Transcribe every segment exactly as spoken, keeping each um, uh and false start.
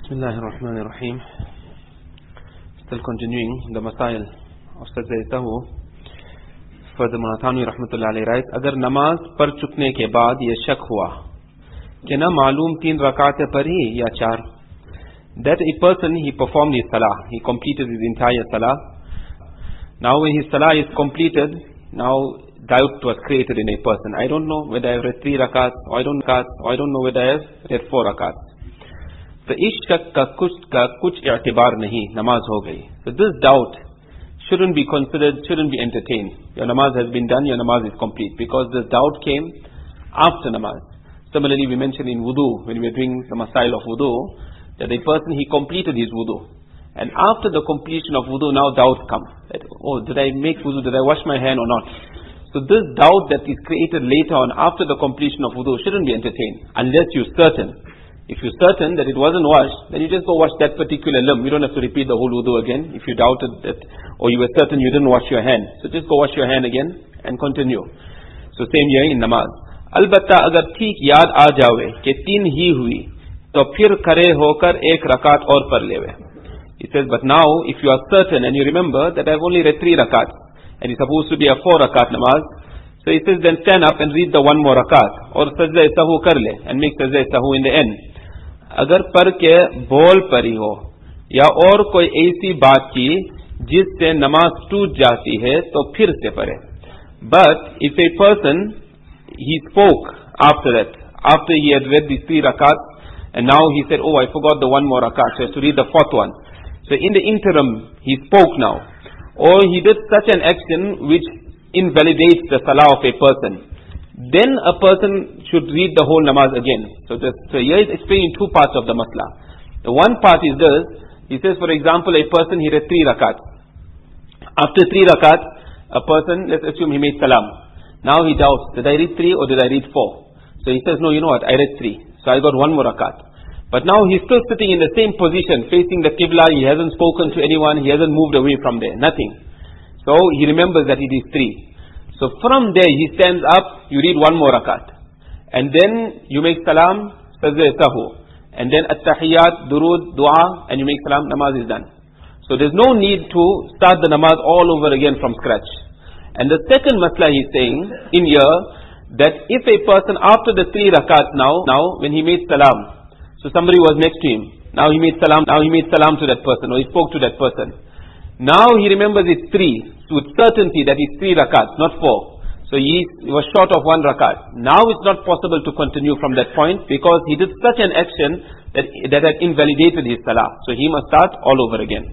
Bismillahir Rahmanir Rahim. Still continuing the Masail of Sajda Sahwu. Further Murathanwi Rahmatullah alayhi writes, अगर नमाज पढ़ चुकने के बाद ये शक हुआ कि ना मालूम तीन रकातें पढ़ी या चार, that a person he performed his salah, he completed his entire salah. Now when his salah is completed, now doubt was created in a person. I don't know whether I have read three rakats, or I don't rakats, or I don't know whether I have read four rakats. So इस शक का कुछ का कुछ एतबार नहीं, नमाज हो गई. So this doubt shouldn't be considered, shouldn't be entertained. Your namaz has been done, your namaz is complete, because this doubt came after namaz. Similarly, we mentioned in wudu, when we were doing the masail of wudu, that a person he completed his wudu, and after the completion of wudu, now doubt comes. That, oh, did I make wudu? Did I wash my hand or not? So this doubt that is created later on after the completion of wudu shouldn't be entertained, unless you're certain. If you're certain that it wasn't washed, then you just go wash that particular limb. You don't have to repeat the whole wudu again. If you doubted that, or you were certain you didn't wash your hand, so just go wash your hand again and continue. So same here in namaz. Albatta agar theek yaad aa jawe ke teen hi hui, to phir khare hokar ek rakat aur par lewe. He says, but now if you are certain and you remember that I've only read three rakats, and it's supposed to be a four rakat namaz, so he says then stand up and read the one more rakat, or sajda sahwu kar le, and make sajda sahwu in the end. अगर पढ़ के बोल पड़ी हो या और कोई ऐसी बात की जिससे नमाज टूट जाती है तो फिर से पढ़े. But if a person he spoke after that, after he had read the three rakats, and now he said, oh, I forgot the one more rakat, so I have to read the fourth one. So in the interim he spoke now, or he did such an action which invalidates the salah of a person, then a person should read the whole namaz again. So, this, so here is explaining two parts of the masla. The one part is this. He says, for example, a person he read three rakats. After three rakats, a person, let's assume he made salam. Now he doubts, did I read three or did I read four? So he says, no, you know what, I read three. So I got one more rakat. But now he's still sitting in the same position, facing the qibla. He hasn't spoken to anyone. He hasn't moved away from there. Nothing. So he remembers that it is three. So from there he stands up, you read one more rakat. And then you make salam, sajda sahwu. And then at-tahiyyat, durud, dua, and you make salam, namaz is done. So there's no need to start the namaz all over again from scratch. And the second masla he's saying in here, that if a person after the three rakats now, now when he made salam, so somebody was next to him, now he made salam, now he made salam to that person, or he spoke to that person. Now he remembers it's three, with certainty that it's three rakats, not four. So he was short of one rakat. Now it's not possible to continue from that point, because he did such an action that, that had invalidated his salah. So he must start all over again.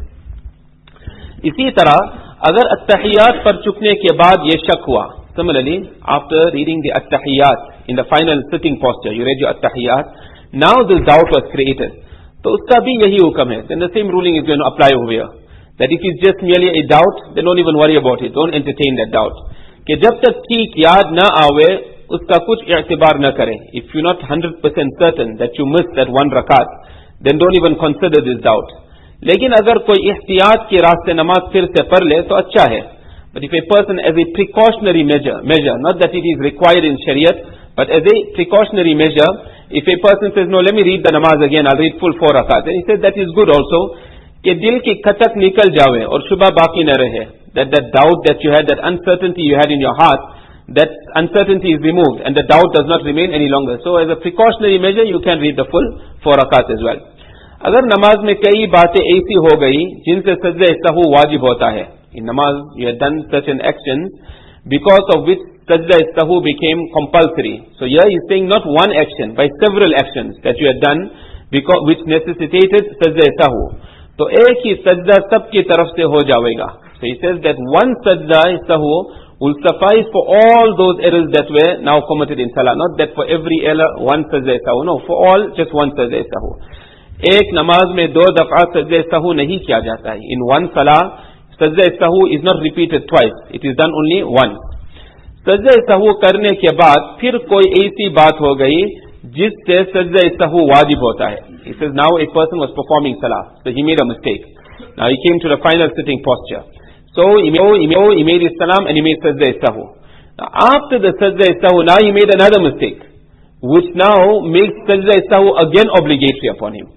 इसी तरह अगर अत्तहियात पर चुकने के बाद ये शक हुआ, similarly after reading the अत्तहियात in the final sitting posture, you read your अत्तहियात, now this doubt was created. तो उसका भी यही हुक्म है. Then the same ruling is going to apply over here. That if it's just merely a doubt, then don't even worry about it. Don't entertain that doubt. कि जब तक ठीक याद न आवे, उसका कुछ एतबार न करें. If you're not one hundred percent certain that you missed that one rakat, then don't even consider this doubt. लेकिन अगर कोई इhtiyat के रास्ते नमाज फिर से पढ़ ले तो अच्छा है. But if a person as a precautionary measure, measure, not that it is required in Shariat, but as a precautionary measure, if a person says, no, let me read the namaz again, I'll read full four rakat, then he says that is good also. कि दिल की खटक निकल जावे और शुबा बाकी न रहे, that that doubt that you had, that uncertainty you had in your heart, that uncertainty is removed and the doubt does not remain any longer. So as a precautionary measure you can read the full four rakat as well. अगर नमाज में कई बातें ऐसी हो गई जिनसे सज्दा सहू वाजिब होता है, in namaz you had done certain actions because of which sajda sahwu became compulsory. So here he is saying not one action, by several actions that you had done because which necessitated sajda sahwu. तो एक ही सजदा सबकी तरफ से हो जाएगा. So he says that one sajda sahwu will suffice for all those errors that were now committed in salah. Not that for every error one sajda sahwu. No, for all just one sajda sahwu. एक नमाज में दो दफा सजदा सहू नहीं किया जाता है. In one salah, सजदा सहू is not repeated twice. It is done only once. सजदा सहू करने के बाद फिर कोई ऐसी बात हो गई जिससे सजदा सहू वाजिब होता है. He says now a person was performing salah, so he made a mistake. Now he came to the final sitting posture. So he made, he made, he made his salam and he made sajda sahwu. Now after the sajda sahwu, now he made another mistake, which now makes sajda sahwu again obligatory upon him.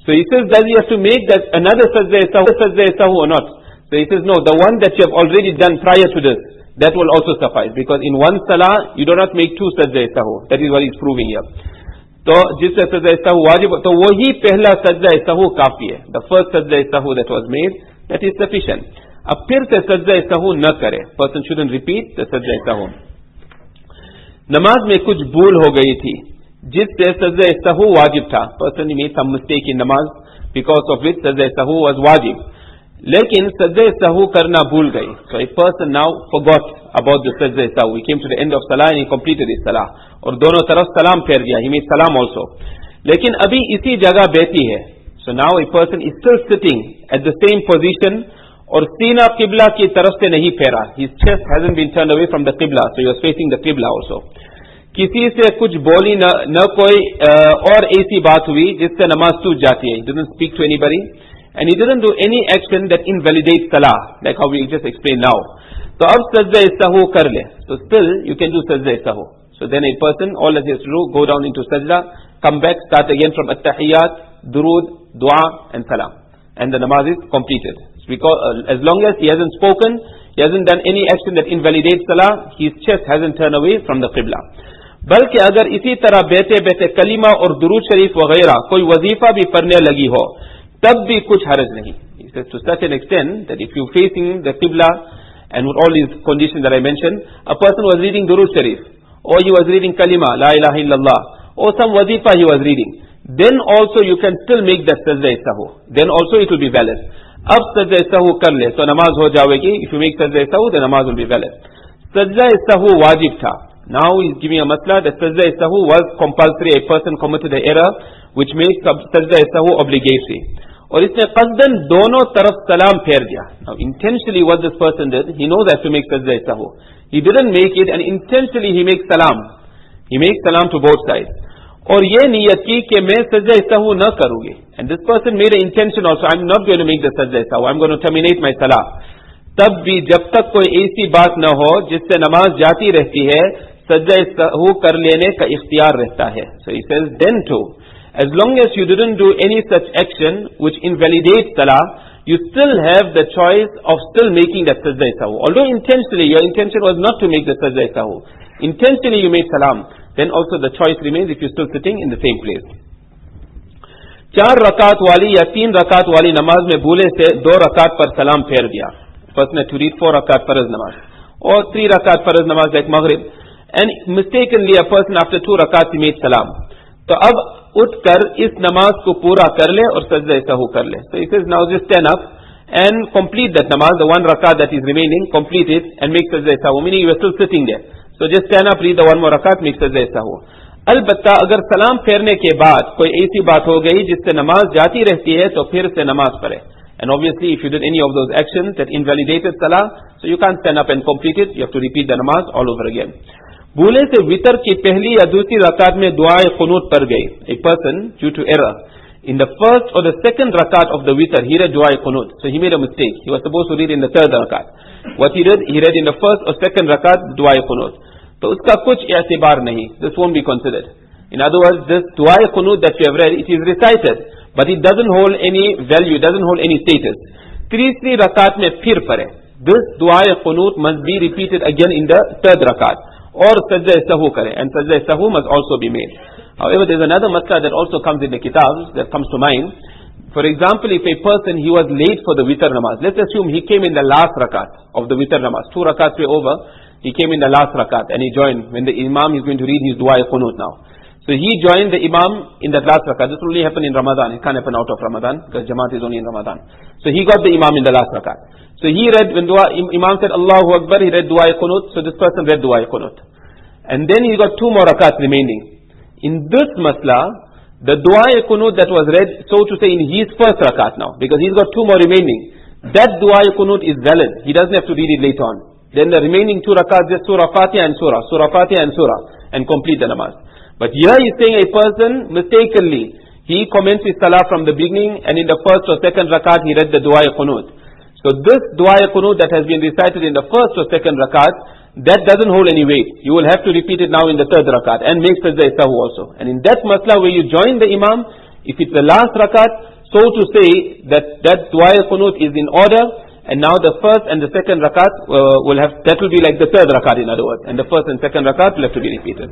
So he says, does he have to make that another sajda sahu, sajda sahu or not? So he says, no, the one that you have already done prior to this, that will also suffice. Because in one salah, you do not make two sajda sahu. That is what he's proving here. So, jisse sajda sahu wajib, so wahi pehla sajda sahu kafi hai. The first sajda sahu that was made, that is sufficient. Ab phir se sajda sahu na kare. Person shouldn't repeat the sajda sahu. Namaz mein kuch bhool ho gayi thi, jisse sajda sahu wajib tha. Person made some mistake in namaz, because of which sajda sahu was wajib. Lekin sajda sahu karna bhul gayi. So a person now forgot about the sajda sahu. He came to the end of salah and he completed his salah. Aur dono taraf salam pher diya. He made salam also. Lekin abhi isi jagah beti hai. So now a person is still sitting at the same position. Aur seena qibla ki taraf se nahi phera. His chest hasn't been turned away from the qibla. So he was facing the qibla also. किसी से कुछ बोली न, न कोई और ऐसी बात हुई जिससे नमाज टूट जाती है. He didn't speak to anybody. And he didn't do any action that invalidates salah, like how we just explained now. So, ab sajda sahu kar le. So still, you can do sajda sahu. So then a person, all that he has to do, go down into sajda, come back, start again from at-tahiyyat, durood, dua, and salam. And the namaz is completed. So because, uh, as long as he hasn't spoken, he hasn't done any action that invalidates salah, his chest hasn't turned away from the qibla. बल्कि अगर इसी तरह बैठे बैठे कलीमा और दुरूद शरीफ वगैरह कोई वजीफा भी पढ़ने लगी हो, तब भी कुछ हरज नहीं. He says to such an extent that if you facing the qibla and with all these conditions that I mentioned, a person was reading durood sharif, or he was reading kalima, la ilaha illallah, or some wazifa he was reading, then also you can still make that sajda sahu. Then also it will be valid. Ab sajda sahu kar le, so namaz ho jawegi. If you make sajda sahu, the namaz will be valid. Sajda sahu wajib tha. Now he is giving a masla that sajda sahu was compulsory. A person committed an error which makes sajda sahu obligatory. और इसने qasdan दोनों तरफ salam फेर दिया. Now intentionally what this person did, he knows that to make sajda sahu. He didn't make it and intentionally he makes salam. He makes salam to both sides. और ये नियत की कि मैं sajda sahu न करूँगी. And this person made an intention also, I'm not going to make the sajda sahu. I'm going to terminate my salah. तब भी जब तक कोई ऐसी बात न हो जिससे नमाज जाती रहती है, sajda sahu कर लेने का इख्तियार रहता है. So he says, then too, as long as you didn't do any such action which invalidates salah, you still have the choice of still making that sajda sahu. Although intentionally, your intention was not to make the sajda sahu. Intentionally you made salam. Then also the choice remains if you're still sitting in the same place. चार रकात वाली या तीन रकात वाली नमाज में भूले से दो रकात पर सलाम फेर दिया. Person had to read four rakat farz namaz, or three rakat farz namaz like maghrib, and mistakenly a person after two rakat he made salam. तो अब उठकर इस नमाज को पूरा कर ले और सजदा साहू कर ले. So he says now just stand up and complete that namaz, the one rakat that is remaining, complete it and make सजदा Sahu. Meaning you are still sitting there. So just stand up, read the one more rakat, make सजदा साहू. अलबत्ता अगर सलाम फेरने के बाद कोई ऐसी बात हो गई जिससे नमाज जाती रहती है तो फिर से नमाज पढ़े. And obviously if you did any of those actions that invalidated salah, so you can't stand up and complete it, you have to repeat the namaz all over again. भूले से वितर की पहली या दूसरी रकात में दुआए क़ुनूत पढ़ गई. A person due to error in the first or the second rakat of the witr he read duae qunut. So he made a mistake. He was supposed to read in the third rakat. What he did, he read in the first or second rakat duae qunut. So uska kuch i'tibar nahi. This won't be considered. In other words, this duae qunut that you have read, it is recited, but it doesn't hold any value, doesn't hold any status. तीसरी rakat में फिर पढ़े. This duae qunut must be repeated again in the third rakat. Or sajda sahu kare, and sajda sahu must also be made. However, there is another masla that also comes in the kitabs that comes to mind. For example, if a person, he was late for the witr namaz. Let's assume he came in the last rakat of the witr namaz. Two rakats were over. He came in the last rakat and he joined when the imam is going to read his dua qunut now. So he joined the imam in that last rakat. This will only happen in Ramadan. It can't happen out of Ramadan because Jamaat is only in Ramadan. So he got the imam in the last rakat. So he read, when dua, imam said Allahu Akbar, he read dua qunut. So this person read dua qunut. And then he got two more rakats remaining. In this masla, the dua qunut that was read, so to say, in his first rakat now, because he's got two more remaining, that dua qunut is valid. He doesn't have to read it later on. Then the remaining two rakats, just surah Fatiha and surah, surah Fatiha and surah, and complete the namaz. But here he's saying a person mistakenly, he commenced his salah from the beginning, and in the first or second rakat he read the dua qunut. So this dua qunut that has been recited in the first or second rakat, that doesn't hold any weight. You will have to repeat it now in the third rakat and make sajda sahu also. And in that masla where you join the imam, if it's the last rakat, so to say that that dua qunut is in order, and now the first and the second rakat uh, will have, that will be like the third rakat in other words, and the first and second rakat will have to be repeated.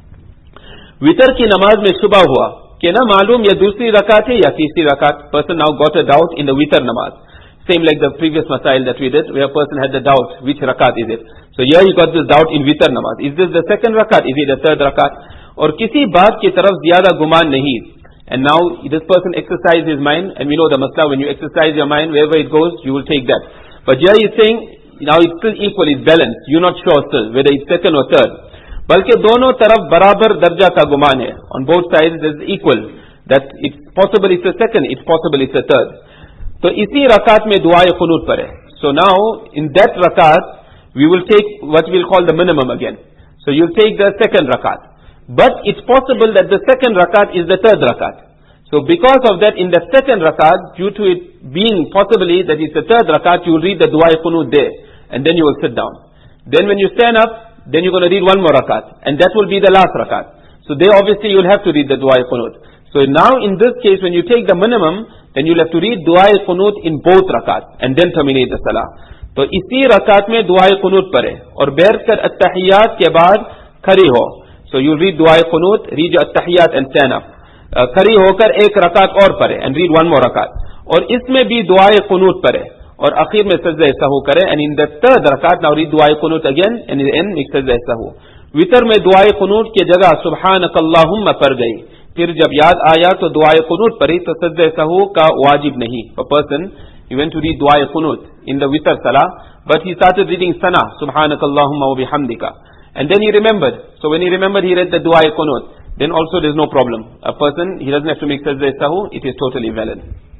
Witr ki namaz mein shubha hua कि ना मालूम ये दूसरी रकात है या तीसरी रकात. Person now got a doubt in the witr namaz. Same like the previous masail that we did, where a person had the doubt which rakat is it. So here he got this doubt in witr namaz. Is this the second rakat? Is it the third rakat? और किसी बात की तरफ ज्यादा गुमान नहीं. And now this person exercised his mind, and we know the masla, when you exercise your mind, wherever it goes, you will take that. But here he is saying, now it's still equal, it's balanced. You're not sure still whether it's second or third. बल्कि दोनों तरफ बराबर दर्जा का गुमान है. On both sides is equal. That it's possible it's a second, it's possible it's a third. तो इसी रकात में दुआ क़ुनूत पर है. So now in that rakat we will take what we'll call the minimum again. So you'll take the second rakat. But it's possible that the second rakat is the third rakat. So because of that, in the second rakat, due to it being possibly that it's the third rakat, you will read the du'a qunut there, and then you will sit down. Then when you stand up, then you're going to read one more rakat, and that will be the last rakat. So there obviously you'll have to read the du'a qunut. So now in this case, when you take the minimum, then you'll have to read du'a qunut in both rakat, and then terminate the salah. तो इसी रकात में दुआ क़ुनूत पढ़े और बैठ कर अत्तहियात के बाद खड़ी हो. So you read दुआ क़ुनूत, read your अत्तहियात and stand up. Uh, खड़ी होकर एक रकात और पढ़े and read one more रकात. और इसमें भी दुआ क़ुनूत पढ़े और आखिर में सजदा सहू करे. And in the third रकात now read दुआ क़ुनूत again and in the end make सजदा सहू. वितर में दुआ क़ुनूत की जगह सुब्हानक अल्लाहुम्मा पढ़ गई. फिर जब याद आया तो दुआ क़ुनूत पढ़ी तो सजदा सहू का वाजिब नहीं. A person he went to read du'a qunut in the witr salah, but he started reading sana, subhanakallahumma wa bihamdika, and then he remembered. So when he remembered, he read the du'a qunut. Then also there is no problem. A person, he doesn't have to make sajda sahu, it is totally valid.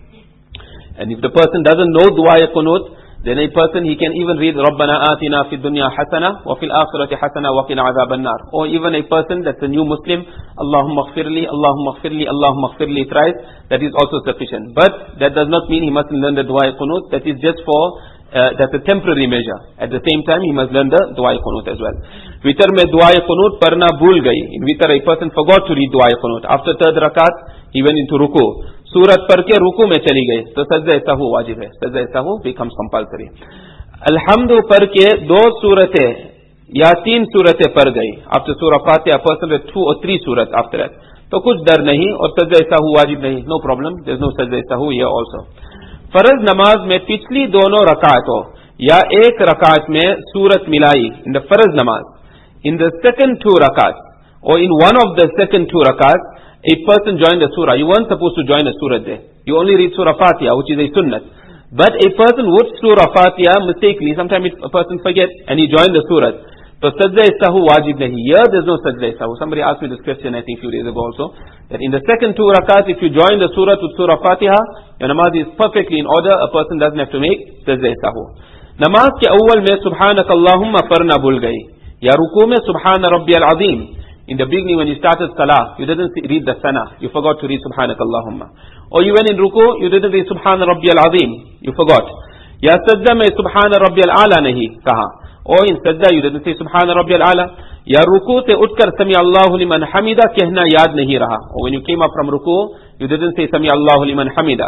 And if the person doesn't know du'a qunut, then a person, he can even read Rabbana atina fid dunya hasana wa fil akhirati hasana wa qina adhaban nar. Or even a person that's a new Muslim, Allahumma ighfirli, Allahumma ighfirli, Allahumma ighfirli thrice, that is also sufficient. But that does not mean he mustn't learn the dua qunut. That is just for, uh, that's a temporary measure. At the same time, he must learn the dua qunut as well. Witr mein dua qunut parna bhul gayi. In witr, a person forgot to read dua qunut. After third rakat, he went into ruku. सूरत पढ़ के रुकू में चली गई तो सजदा सहू वाजिब है. सजदा सहू becomes compulsory. अल्हम्दु पढ़ के दो सूरतें या तीन सूरतें पढ़ गई. After surah Fatiha, a person with two or three surahs after that, तो कुछ डर नहीं और सजदा सहू वाजिब नहीं. No problem, there is no सजदा सहू here also. फर्ज नमाज में पिछली दोनों रकातों या एक रकात में सूरत मिलाई. In the फर्ज नमाज, in the second two rakats or in one of the second two rakats, a person joined the surah. You weren't supposed to join a surah there. You only read surah Fatiha, which is a sunnah. But a person would surah Fatiha mistakenly. Sometimes a person forgets and he joined the surah. So sajda sahu wajib nahi. Here there's no sajda sahu. Somebody asked me this question I think a few days ago also. That in the second two rakats, if you join the surah with surah Fatiha, your namaz is perfectly in order. A person doesn't have to make sajda sahu. Namaz ke awwal mein subhanak Allahumma parna bhul gayi. Ya ruku mein subhana rabbiyal azim. In the beginning when you started salah, you didn't read the sana. You forgot to read subhanak Allahumma. Or you went in ruku, you didn't read subhana rabbiyal azim. You forgot. Ya sajda mein subhana rabbiyal ala nahi kaha. Or in sajda you didn't say subhana rabbiyal ala. Ya ruku se utkar sami Allahu liman hamida kehna yaad nahi raha. Or when you came up from ruku, you didn't say sami Allahu liman hamida.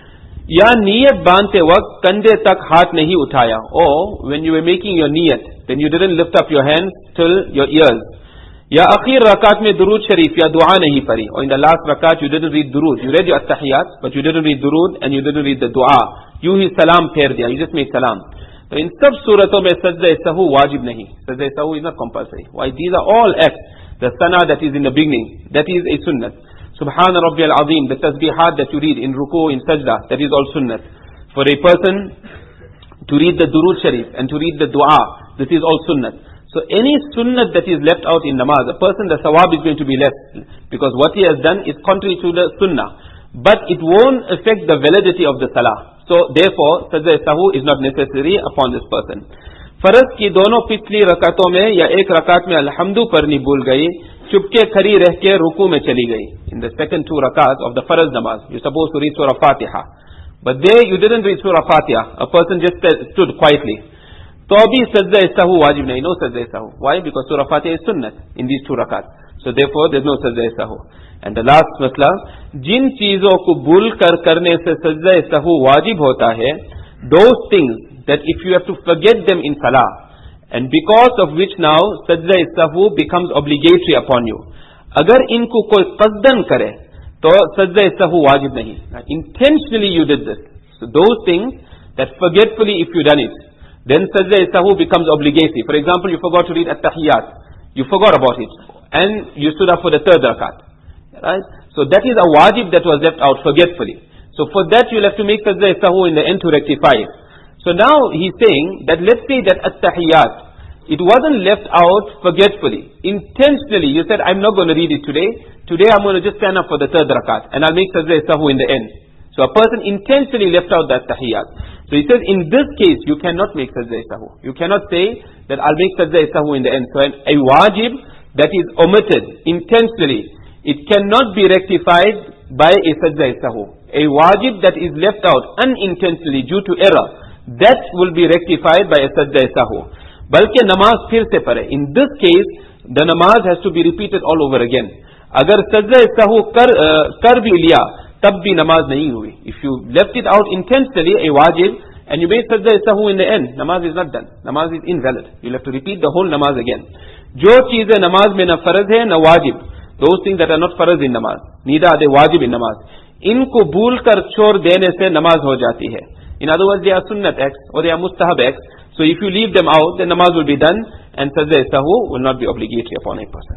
Ya niyat baante waqt kande tak haath nahi uthaya. Or when you were making your niyat, then you didn't lift up your hands till your ears. या आखिर रकात में दुरूद शरीफ या दुआ नहीं पढ़ी. और in the last rakat you didn't read durood. You read your attahiyat but you didn't read दुरूद and you didn't read the dua. You ही सलाम फेर दिया. You just made सलाम. तो इन सब सूरतों में सजदा सहू वाजिब नहीं. सजदा सहू is not compulsory. Why? These are all acts. The sana that is in the beginning, that is a sunnah. Subhana Rabbiyal Azim, the tasbihat that you read in ruku, in sajda, that is all sunnah. For a person to read the durood sharif and to read the dua, this is all sunnah. So any sunnah that is left out in namaz, a person, the sawab is going to be less, because what he has done is contrary to the sunnah. But it won't affect the validity of the salah. So therefore, sajda sahu is not necessary upon this person. फर्ज की दोनों पिछली रकातों में या एक रकात में अल्हम्दु पढ़नी भूल गई, चुपके खड़ी रह के रुकू में चली गई. In the second two rakats of the farz namaz, you're supposed to read surah Fatiha. But there you didn't read surah Fatiha. A person just stood quietly. तो अभी सजदा सहू वाजिब नहीं. नो सजदा सहू. Why? Because surah Fatiha is sunnah in these two rakats. So therefore there is no sajda sahu. And the last masla, जिन चीजों को भूल कर करने से सजदा सहू वाजिब होता है, those things that if you have to forget them in salah, and because of which now sajda sahu becomes obligatory upon you. अगर इनको कोई qasdan करे, तो sajda sahu wajib nahi. Intentionally you did this. So those things that forgetfully if you done it, then sajda sahu becomes obligatory. For example, you forgot to read at-tahiyyat. You forgot about it. And you stood up for the third rakat. Right? So that is a wajib that was left out forgetfully. So for that you'll have to make sajda sahu in the end to rectify it. So now he's saying that let's say that at-tahiyyat, it wasn't left out forgetfully. Intentionally you said, I'm not going to read it today. Today I'm going to just stand up for the third rakat and I'll make sajda sahu in the end. So a person intentionally left out that tahiyyat. So he says in this case you cannot make sajda sahu. You cannot say that I'll make sajda sahu in the end. So a wajib that is omitted intentionally, it cannot be rectified by a sajda sahu. A wajib that is left out unintentionally due to error, that will be rectified by a sajda sahu. Balki namaz phir se pare. In this case, the namaz has to be repeated all over again. Agar sajda sahu kar, uh, kar bhi liya, tab bhi namaz nahi hui. If you left it out intentionally, a wajib, and you made sajda sahu in the end, namaz is not done. Namaz is invalid. You'll have to repeat the whole namaz again. Jo cheeze namaz mein na faraz hai, na wajib. Those things that are not faraz in namaz. Neither are they wajib in namaz. Inko bhool kar chhod dene se namaz ho jati hai. In other words, they are sunnat acts or they are mustahab acts. So if you leave them out, then namaz will be done and sajda sahu will not be obligatory upon a person.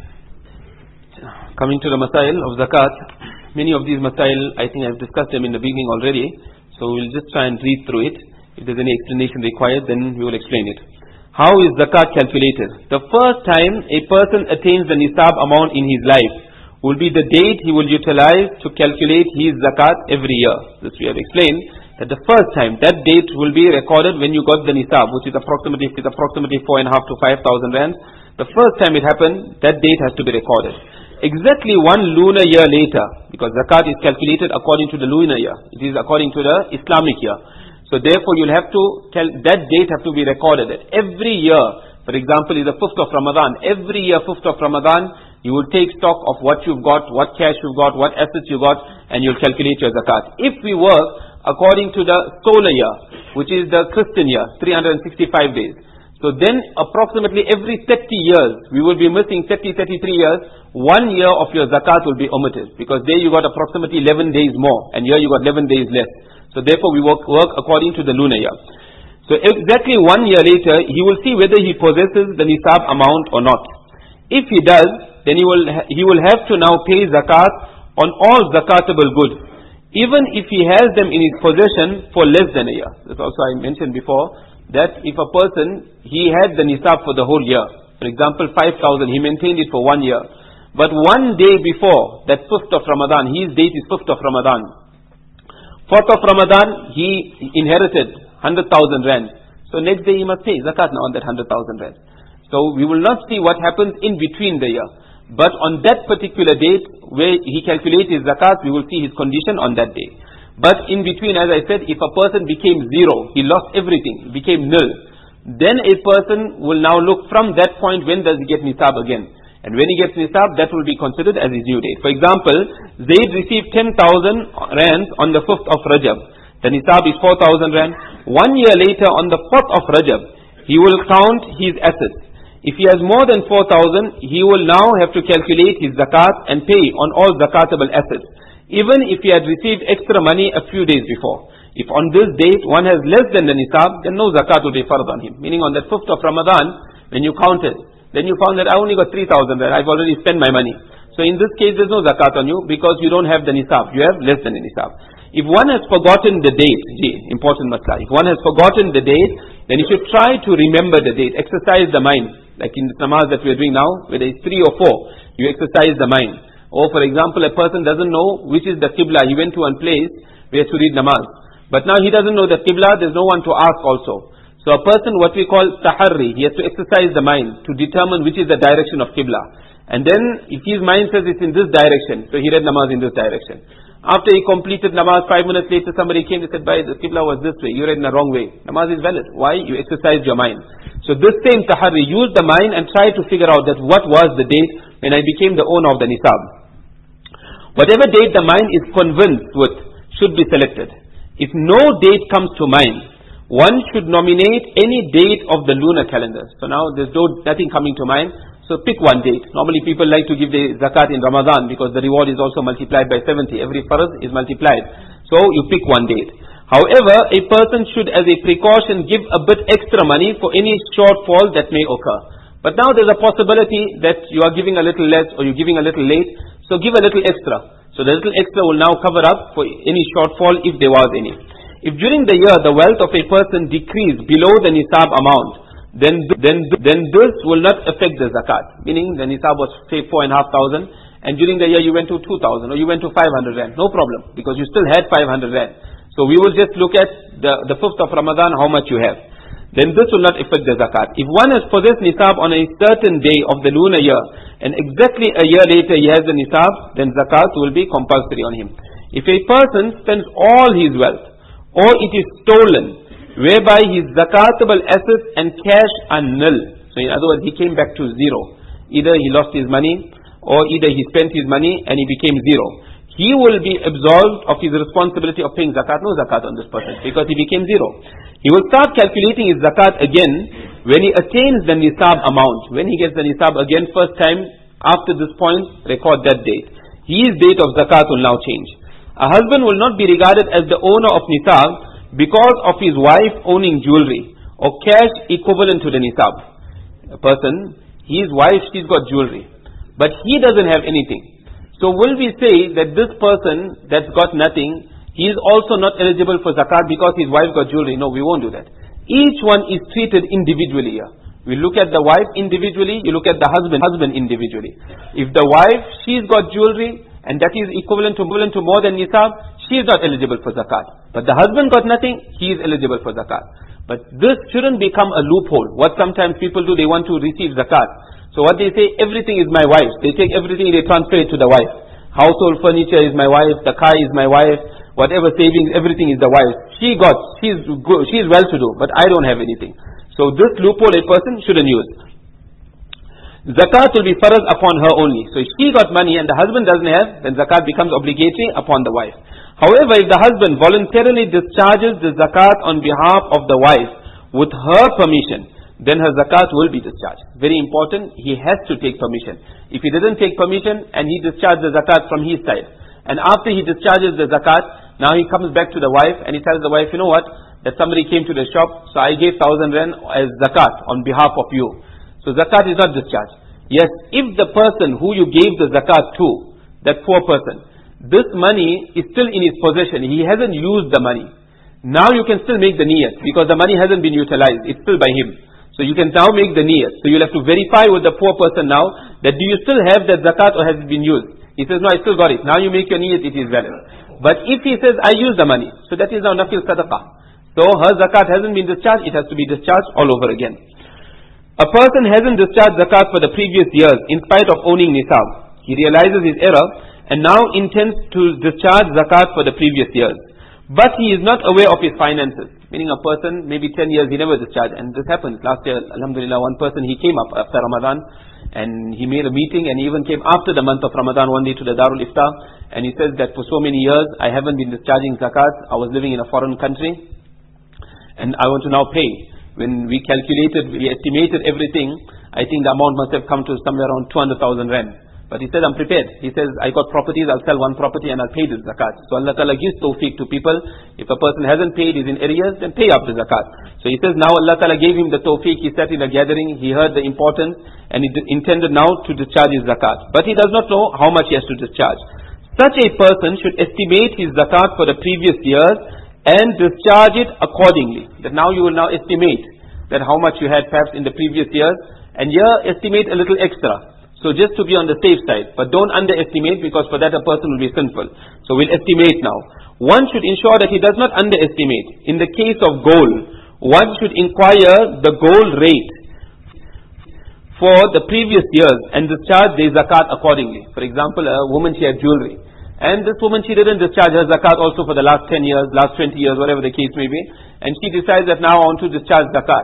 Coming to the masail of zakat, many of these masail, I think I've discussed them in the beginning already. So we'll just try and read through it. If there's any explanation required, then we will explain it. How is zakat calculated? The first time a person attains the nisab amount in his life will be the date he will utilize to calculate his zakat every year. This we have explained, that the first time, that date will be recorded when you got the nisab, which is approximately, is approximately four and a half to five thousand rands. The first time it happened, that date has to be recorded. Exactly one lunar year later, because zakat is calculated according to the lunar year. It is according to the Islamic year. So therefore you'll have to, that date have to be recorded. That every year, for example, is the fifth of Ramadan. Every year, fifth of Ramadan, you will take stock of what you've got, what cash you've got, what assets you got, and you'll calculate your zakat. If we work according to the solar year, which is the Christian year, three hundred sixty-five days, so then approximately every thirty years, we will be missing thirty, thirty-three years, one year of your zakat will be omitted. Because there you got approximately eleven days more, and here you got eleven days less. So therefore we work, work according to the lunar year. So exactly one year later, he will see whether he possesses the nisab amount or not. If he does, then he will, he will have to now pay zakat on all zakatable goods, even if he has them in his possession for less than a year. That's also I mentioned before, that if a person, he had the nisab for the whole year, for example five thousand, he maintained it for one year, but one day before that fifth of Ramadan, his date is fifth of Ramadan, fourth of Ramadan, he inherited one hundred thousand rand. So next day he must pay zakat now on that one hundred thousand rand. So we will not see what happens in between the year. But on that particular date, where he calculates his zakat, we will see his condition on that day. But in between, as I said, if a person became zero, he lost everything, became nil, then a person will now look from that point, when does he get nisab again? And when he gets nisab, that will be considered as his due date. For example, Zaid received ten thousand rands on the fifth of Rajab. The nisab is four thousand rand. One year later, on the fourth of Rajab, he will count his assets. If he has more than four thousand, he will now have to calculate his zakat and pay on all zakatable assets, even if he had received extra money a few days before. If on this date one has less than the nisab, then no zakat will be fard on him. Meaning on that fifth of Ramadan, when you counted, then you found that I only got three thousand rand, I've already spent my money. So in this case there's no zakat on you, because you don't have the nisab, you have less than the nisab. If one has forgotten the date, gee, important masla, if one has forgotten the date, then you should try to remember the date, exercise the mind. Like in the namaz that we are doing now, whether it's three or four, you exercise the mind. Or for example, a person doesn't know which is the qibla, he went to one place where to read namaz. But now he doesn't know the qibla, there's no one to ask also. So a person, what we call taharri, he has to exercise the mind to determine which is the direction of qibla. And then if his mind says it's in this direction, so he read namaz in this direction. After he completed namaz, five minutes later somebody came and said, "Bhai, the qibla was this way, you read in the wrong way." Namaz is valid. Why? You exercised your mind. So this same tahari, use the mind and try to figure out that what was the date when I became the owner of the nisab. Whatever date the mind is convinced with should be selected. If no date comes to mind, one should nominate any date of the lunar calendar. So now there's no, nothing coming to mind, so pick one date. Normally people like to give the zakat in Ramadan because the reward is also multiplied by seventy. Every farz is multiplied. So you pick one date. However, a person should as a precaution give a bit extra money for any shortfall that may occur. But now there's a possibility that you are giving a little less or you're giving a little late, so give a little extra. So the little extra will now cover up for any shortfall if there was any. If during the year the wealth of a person decreased below the nisab amount, then then then this will not affect the zakat. Meaning the nisab was say four and a half thousand, and during the year you went to two thousand or you went to five hundred rand. No problem, because you still had five hundred rand. So we will just look at the the fifth of Ramadan, how much you have. Then this will not affect the zakat. If one has possessed nisab on a certain day of the lunar year, and exactly a year later he has the nisab, then zakat will be compulsory on him. If a person spends all his wealth, or it is stolen, whereby his zakatable assets and cash are nil. So in other words, he came back to zero. Either he lost his money, or either he spent his money and he became zero. He will be absolved of his responsibility of paying zakat. No zakat on this person, because he became zero. He will start calculating his zakat again when he attains the nisab amount. When he gets the nisab again, first time, after this point, record that date. His date of zakat will now change. A husband will not be regarded as the owner of nisab because of his wife owning jewelry or cash equivalent to the nisab. A person, his wife, she's got jewelry, but he doesn't have anything. So will we say that this person that's got nothing, he is also not eligible for zakat because his wife got jewelry? No, we won't do that. Each one is treated individually here. We look at the wife individually, you look at the husband, husband individually. If the wife, she's got jewelry, and that is equivalent to, equivalent to more than nisab, she is not eligible for zakat. But the husband got nothing, he is eligible for zakat. But this shouldn't become a loophole. What sometimes people do, they want to receive zakat. So what they say, everything is my wife's. They take everything, they transfer it to the wife. Household furniture is my wife, the car is my wife, whatever savings, everything is the wife's. She got, she's good, she's well to do, but I don't have anything. So this loophole a person shouldn't use. Zakat will be farz upon her only. So if she got money and the husband doesn't have, then zakat becomes obligatory upon the wife. However, if the husband voluntarily discharges the zakat on behalf of the wife with her permission, then her zakat will be discharged. Very important, he has to take permission. If he doesn't take permission and he discharges the zakat from his side, and after he discharges the zakat, now he comes back to the wife and he tells the wife, you know what, that somebody came to the shop, so I gave thousand rand as zakat on behalf of you. So zakat is not discharged. Yes, if the person who you gave the zakat to, that poor person, this money is still in his possession, he hasn't used the money. Now you can still make the niyat, because the money hasn't been utilized, it's still by him. So you can now make the niyat. So you'll have to verify with the poor person now, that do you still have that zakat or has it been used? He says, no, I still got it. Now you make your niyat, it is valid. But if he says, I use the money, so that is now nafil sadaqah. So her zakat hasn't been discharged, it has to be discharged all over again. A person hasn't discharged zakat for the previous years in spite of owning nisab. He realizes his error and now intends to discharge zakat for the previous years. But he is not aware of his finances. Meaning a person, maybe ten years he never discharged. And this happened. Last year, alhamdulillah, one person, he came up after Ramadan and he made a meeting and he even came after the month of Ramadan one day to the Darul Iftar. And he says that for so many years, I haven't been discharging zakat. I was living in a foreign country and I want to now pay. When we calculated, we estimated everything, I think the amount must have come to somewhere around two hundred thousand rand. But he said, I'm prepared. He says, I got properties, I'll sell one property and I'll pay this zakat. So Allah Ta'ala gives tawfiq to people. If a person hasn't paid, is in arrears, then pay up the zakat. So he says, now Allah Ta'ala gave him the tawfiq. He sat in a gathering, he heard the importance and he intended now to discharge his zakat. But he does not know how much he has to discharge. Such a person should estimate his zakat for the previous years and discharge it accordingly. That now you will now estimate that how much you had perhaps in the previous years, and here estimate a little extra. So just to be on the safe side, but don't underestimate, because for that a person will be sinful. So we'll estimate now. One should ensure that he does not underestimate. In the case of gold, one should inquire the gold rate for the previous years and discharge the zakat accordingly. For example, a woman, she had jewelry, and this woman, she didn't discharge her zakat also for the last ten years, last twenty years, whatever the case may be, and she decides that now I want to discharge zakat.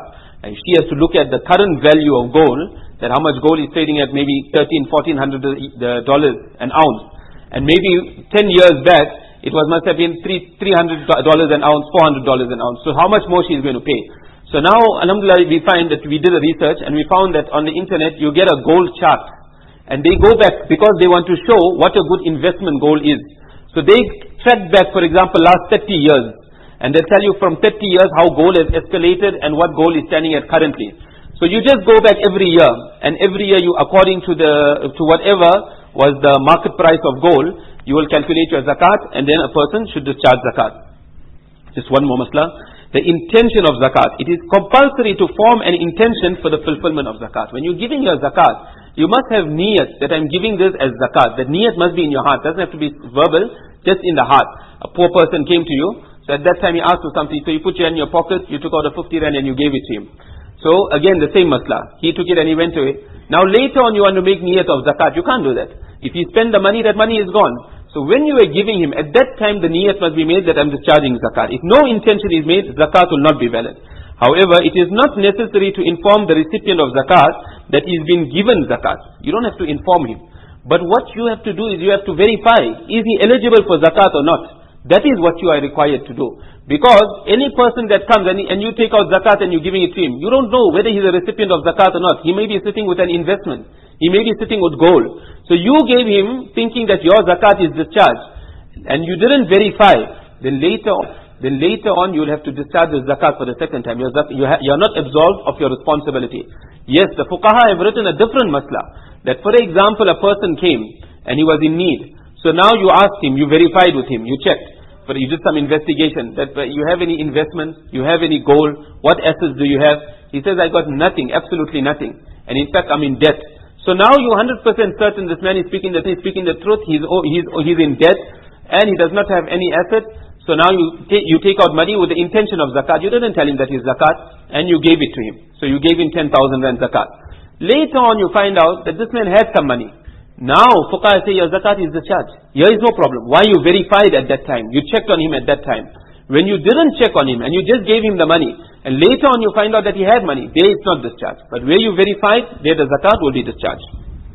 And she has to look at the current value of gold, that how much gold is trading at maybe thirteen, fourteen hundred dollars an ounce. And maybe ten years back, it was must have been three, three hundred dollars an ounce, four hundred dollars an ounce. So how much more she is going to pay? So now, alhamdulillah, we find that we did a research and we found that on the internet, you get a gold chart. And they go back because they want to show what a good investment gold is. So they track back, for example, last thirty years. And they tell you from thirty years how gold has escalated and what gold is standing at currently. So you just go back every year. And every year you, according to the to whatever was the market price of gold, you will calculate your zakat, and then a person should discharge zakat. Just one more masla. The intention of zakat. It is compulsory to form an intention for the fulfillment of zakat. When you're giving your zakat, you must have niyat that I'm giving this as zakat. That niyat must be in your heart. It doesn't have to be verbal, just in the heart. A poor person came to you, so at that time he asked for something, so you put your hand in your pocket, you took out a fifty rand and you gave it to him. So again the same masla. He took it and he went away. Now later on you want to make niyat of zakat. You can't do that. If you spend the money, that money is gone. So when you are giving him, at that time the niyat must be made that I'm discharging zakat. If no intention is made, zakat will not be valid. However, it is not necessary to inform the recipient of zakat that he's been given zakat. You don't have to inform him. But what you have to do is you have to verify, is he eligible for zakat or not? That is what you are required to do. Because any person that comes and, and you take out zakat and you're giving it to him, you don't know whether he's a recipient of zakat or not. He may be sitting with an investment. He may be sitting with gold. So you gave him thinking that your zakat is discharged, and you didn't verify. Then later on, then later on you will have to discharge the zakat for the second time. You're, you ha, you're not absolved of your responsibility. Yes, the fuqaha have written a different masla. That for example, a person came and he was in need. So now you asked him, you verified with him, you checked. But you did some investigation that uh, you have any investments, you have any gold, what assets do you have? He says, I got nothing, absolutely nothing. And in fact, I'm in debt. So now you're one hundred percent certain this man is speaking the, he's speaking the truth, he's, he's, he's in debt, and he does not have any asset. So now you take, you take out money with the intention of zakat. You didn't tell him that he's zakat, and you gave it to him. So you gave him ten thousand rand zakat. Later on you find out that this man had some money. Now fuqaha say your zakat is discharged. Here is no problem. Why you verified at that time? You checked on him at that time. When you didn't check on him and you just gave him the money, and later on you find out that he had money, there it's not discharged. But where you verified, there the zakat will be discharged.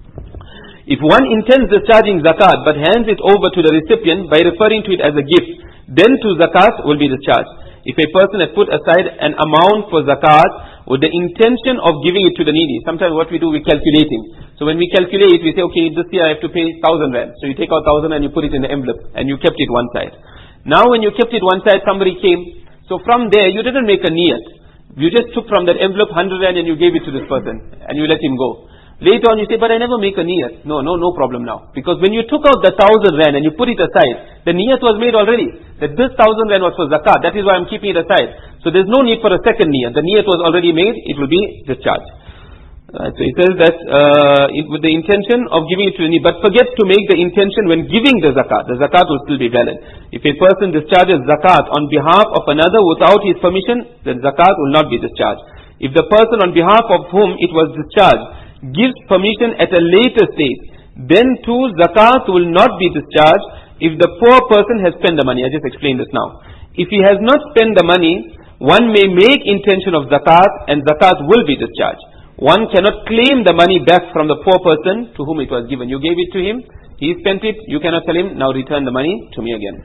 If one intends discharging zakat but hands it over to the recipient by referring to it as a gift, then to zakat will be discharged. If a person has put aside an amount for zakat with the intention of giving it to the needy, sometimes what we do, we calculating. So when we calculate, we say, okay, this year I have to pay thousand rand. So you take out thousand and you put it in the envelope and you kept it one side. Now when you kept it one side, somebody came. So from there, you didn't make a niyat. You just took from that envelope one hundred rand and you gave it to this person. And you let him go. Later on you say, but I never make a niyat. No, no, no problem now. Because when you took out the thousand rand and you put it aside, the niyat was made already. That this thousand rand was for zakat. That is why I'm keeping it aside. So there's no need for a second niyat. The niyat was already made. It will be discharged. Right, so he says that uh, it, with the intention of giving it to the needy, but forget to make the intention when giving the zakat. The zakat will still be valid. If a person discharges zakat on behalf of another without his permission, then zakat will not be discharged. If the person on behalf of whom it was discharged gives permission at a later stage, then too zakat will not be discharged if the poor person has spent the money. I just explained this now. If he has not spent the money, one may make intention of zakat and zakat will be discharged. One cannot claim the money back from the poor person to whom it was given. You gave it to him, he spent it, you cannot tell him, now return the money to me again.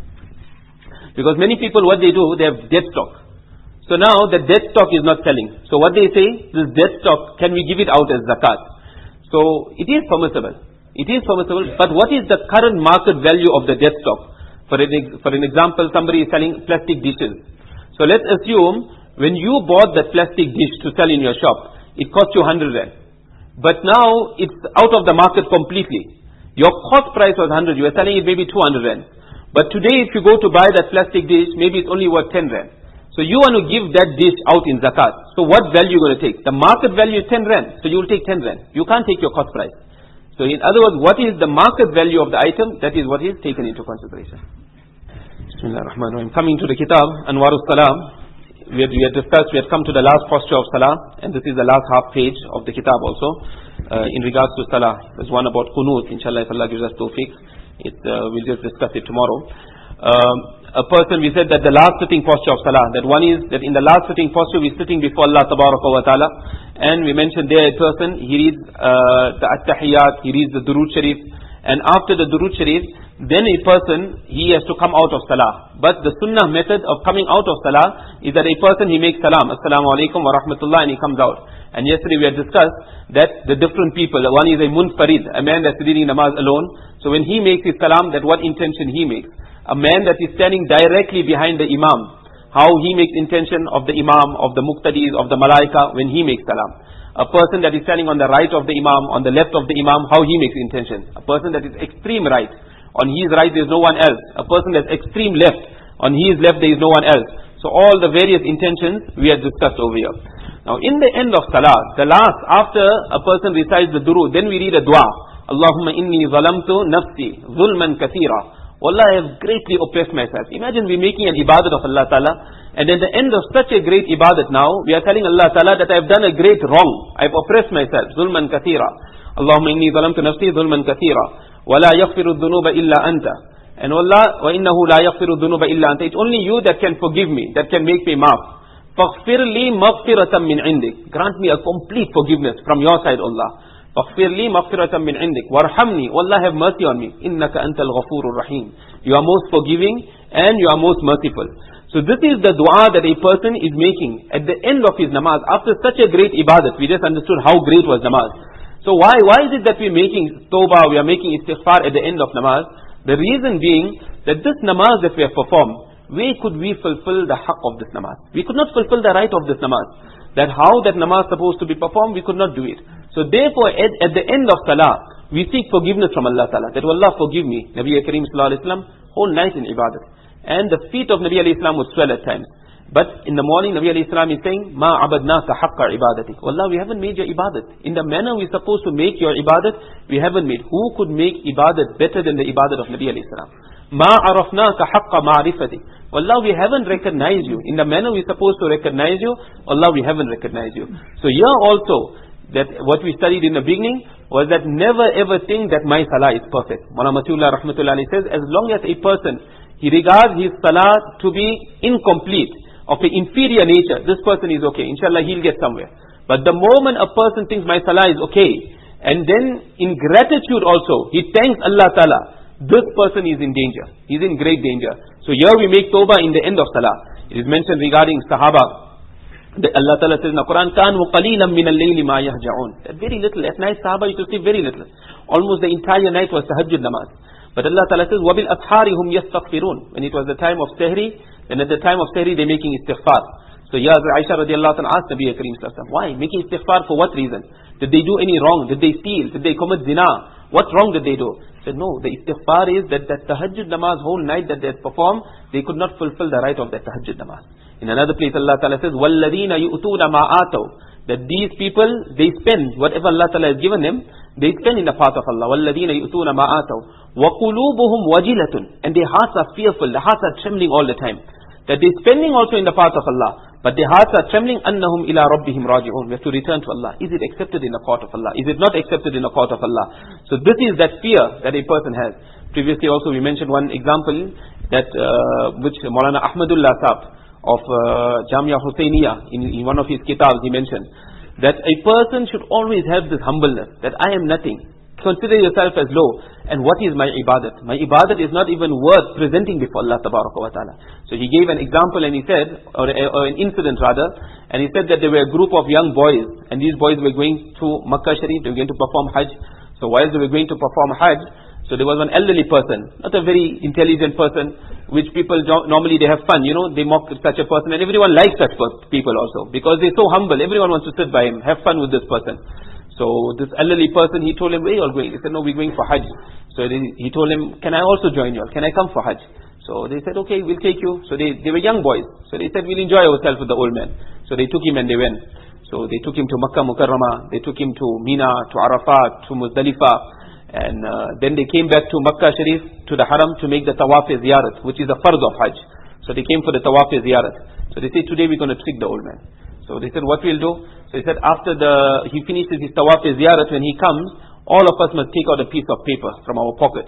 Because many people, what they do, they have dead stock. So now the dead stock is not selling. So what they say, this dead stock, can we give it out as zakat? So it is permissible. It is permissible, but what is the current market value of the dead stock? For an, for an example, somebody is selling plastic dishes. So let's assume, when you bought that plastic dish to sell in your shop, it cost you one hundred rand. But now it's out of the market completely. Your cost price was one hundred, you were selling it maybe two hundred rand. But today if you go to buy that plastic dish, maybe it's only worth ten rand. So you want to give that dish out in zakat. So what value are you going to take? The market value is ten rand, so you will take ten rand. You can't take your cost price. So in other words, what is the market value of the item? That is what is taken into consideration. Bismillah ar-Rahman ar-Rahim. Coming to the kitab, Anwarus Salam. We had, we had discussed, we had come to the last posture of Salah, and this is the last half page of the kitab also, uh, in regards to Salah. There's one about Qunut, inshallah, if Allah gives us tawfiq, it, uh, we'll just discuss it tomorrow. um, a person, we said that the last sitting posture of salah, that one is that in the last sitting posture we're sitting before Allah tabaraka wa ta'ala, and we mentioned there a person, he reads uh, the at-tahiyyat, he reads the durood sharif, and after the durood sharif, then a person, he has to come out of salah. But the sunnah method of coming out of salah is that a person, he makes salam, assalamu alaikum wa rahmatullah, and he comes out. And yesterday we had discussed that the different people, one is a munfarid, a man that's reading namaz alone. So when he makes his salam, that what intention he makes. A man that is standing directly behind the imam, how he makes intention of the imam, of the muqtadis, of the malaika when he makes salam. A person that is standing on the right of the imam, on the left of the imam, how he makes intention. A person that is extreme right, on his right there is no one else. A person that's extreme left, on his left there is no one else. So all the various intentions we have discussed over here. Now in the end of salah, the last, after a person recites the durood, then we read a dua. Allahumma inni zalamtu nafsi zulman kathira. Wallah, I have greatly oppressed myself. Imagine we making an ibadat of Allah Ta'ala, and at the end of such a great ibadat now, we are telling Allah Ta'ala that I have done a great wrong. I have oppressed myself. Zulman kathira. Allahumma inni zalamtu nafsi zulman kathira. Wala yaghfiru dhunuba illa anta. And Allah, wa innahu la yaghfiru dhunuba illa anta. It's only you that can forgive me, that can make me maaf. Faghfir li maghfiratan min indik. Grant me a complete forgiveness from your side, Allah. فَاغْفِرْ لِي مَغْفِرَةً مِنْ عِنْدِكَ وَارْحَمْنِي. Wallah, have mercy on me. إِنَّكَ أَنْتَ الْغَفُورُ الرَّحِيمُ. You are most forgiving and you are most merciful. So this is the dua that a person is making at the end of his namaz. After such a great ibadat, we just understood how great was namaz. So why, why is it that we are making tawbah, we are making istighfar at the end of namaz? The reason being that this namaz that we have performed, where could we fulfill the haqq of this namaz? We could not fulfill the right of this namaz. That how that namaz is supposed to be performed, we could not do it. So therefore, at, at the end of salah, we seek forgiveness from Allah Ta'ala. That Allah forgive me. Nabi Kareem Sallallahu Alaihi Wasallam, whole night in ibadat. And the feet of Nabi Alayhi Salam would swell at times. But in the morning, Nabi Alayhi Salam is saying, Ma abadnaka haqqa ibadatik. Wallah, we haven't made your ibadat. In the manner we're supposed to make your ibadat, we haven't made. Who could make ibadat better than the ibadat of Nabi Alayhi Salam? Ma arafnaka haqqa ma'rifatik. Wallah, we haven't recognized you. In the manner we're supposed to recognize you, Allah, we haven't recognized you. So here also, that what we studied in the beginning was that never ever think that my salah is perfect. Mawlana Matiullah Rahmatullah says, as long as a person, he regards his salah to be incomplete, of an inferior nature, this person is okay. Inshallah, he'll get somewhere. But the moment a person thinks my salah is okay, and then in gratitude also, he thanks Allah Ta'ala, this person is in danger. He's in great danger. So here we make tawbah in the end of salah. It is mentioned regarding Sahaba. Allah Ta'ala says in the Quran, كَانُوا قَلِيلًا مِنَ اللَّيْلِ مَا يَهْجَعُونَ. That very little. At night, Sahaba used to sleep very little. Almost the entire night was tahajjud namaz. But Allah Ta'ala says, وَبِالْأَسْحَارِ هُمْ يَسْتَغْفِرُونَ. When it was the time of Sehri, then at the time of Sehri, they're making istighfar. So Ya Aisha radiallahu anha asked Nabi Kareem sallallahu alaihi wasallam, why? Making istighfar for what reason? Did they do any wrong? Did they steal? Did they commit zina? What wrong did they do? He said, no, the istighfar is that that tahajjud namaz whole night that they had performed, they could not fulfill the right of that tahajjud namaz. In another place Allah Ta'ala says, وَالَّذِينَ يُؤْتُونَ مَا آتَوْا. That these people, they spend whatever Allah Ta'ala has given them, they spend in the path of Allah. وَالَّذِينَ يُؤْتُونَ مَا آتَوْا وَقُلُوبُهُمْ وَجِلَةٌ. And their hearts are fearful, the hearts are trembling all the time. That they're spending also in the path of Allah, but their hearts are trembling. أَنَّهُمْ إِلَىٰ رَبِّهِمْ رَاجِعُونَ. We have to return to Allah. Is it accepted in the court of Allah? Is it not accepted in the court of Allah? So this is that fear that a person has. Previously also we mentioned one example that uh, which Maulana Ahmadullah Sahab of uh, Jamia Hussainiyah, in, in one of his kitabs he mentioned that a person should always have this humbleness, that I am nothing. Consider yourself as low. And what is my ibadat? My ibadat is not even worth presenting before Allah Tabaraka wa Ta'ala. So he gave an example and he said, or, or an incident rather, and he said that there were a group of young boys, and these boys were going to Makkah Sharif, they were going to perform Hajj. So while they were going to perform Hajj, so there was one elderly person, not a very intelligent person, which people normally they have fun, you know, they mock such a person, and everyone likes such people also, because they're so humble, everyone wants to sit by him, have fun with this person. So this elderly person, he told him, where are you all going? He said, no, we're going for Hajj. So he told him, can I also join you all? Can I come for Hajj? So they said, okay, we'll take you. So they, they were young boys. So they said, we'll enjoy ourselves with the old man. So they took him and they went. So they took him to Makkah Mukarramah. They took him to Mina, to Arafat, to Muzdalifah. And uh, then they came back to Makkah Sharif, to the Haram, to make the Tawaf-e-Ziyarat, which is the Fard of Hajj. So they came for the Tawaf-e-Ziyarat. So they said, today we're going to trick the old man. So they said, what we'll do? So he said, after the he finishes his Tawaf-e-Ziyarat, when he comes, all of us must take out a piece of paper from our pocket.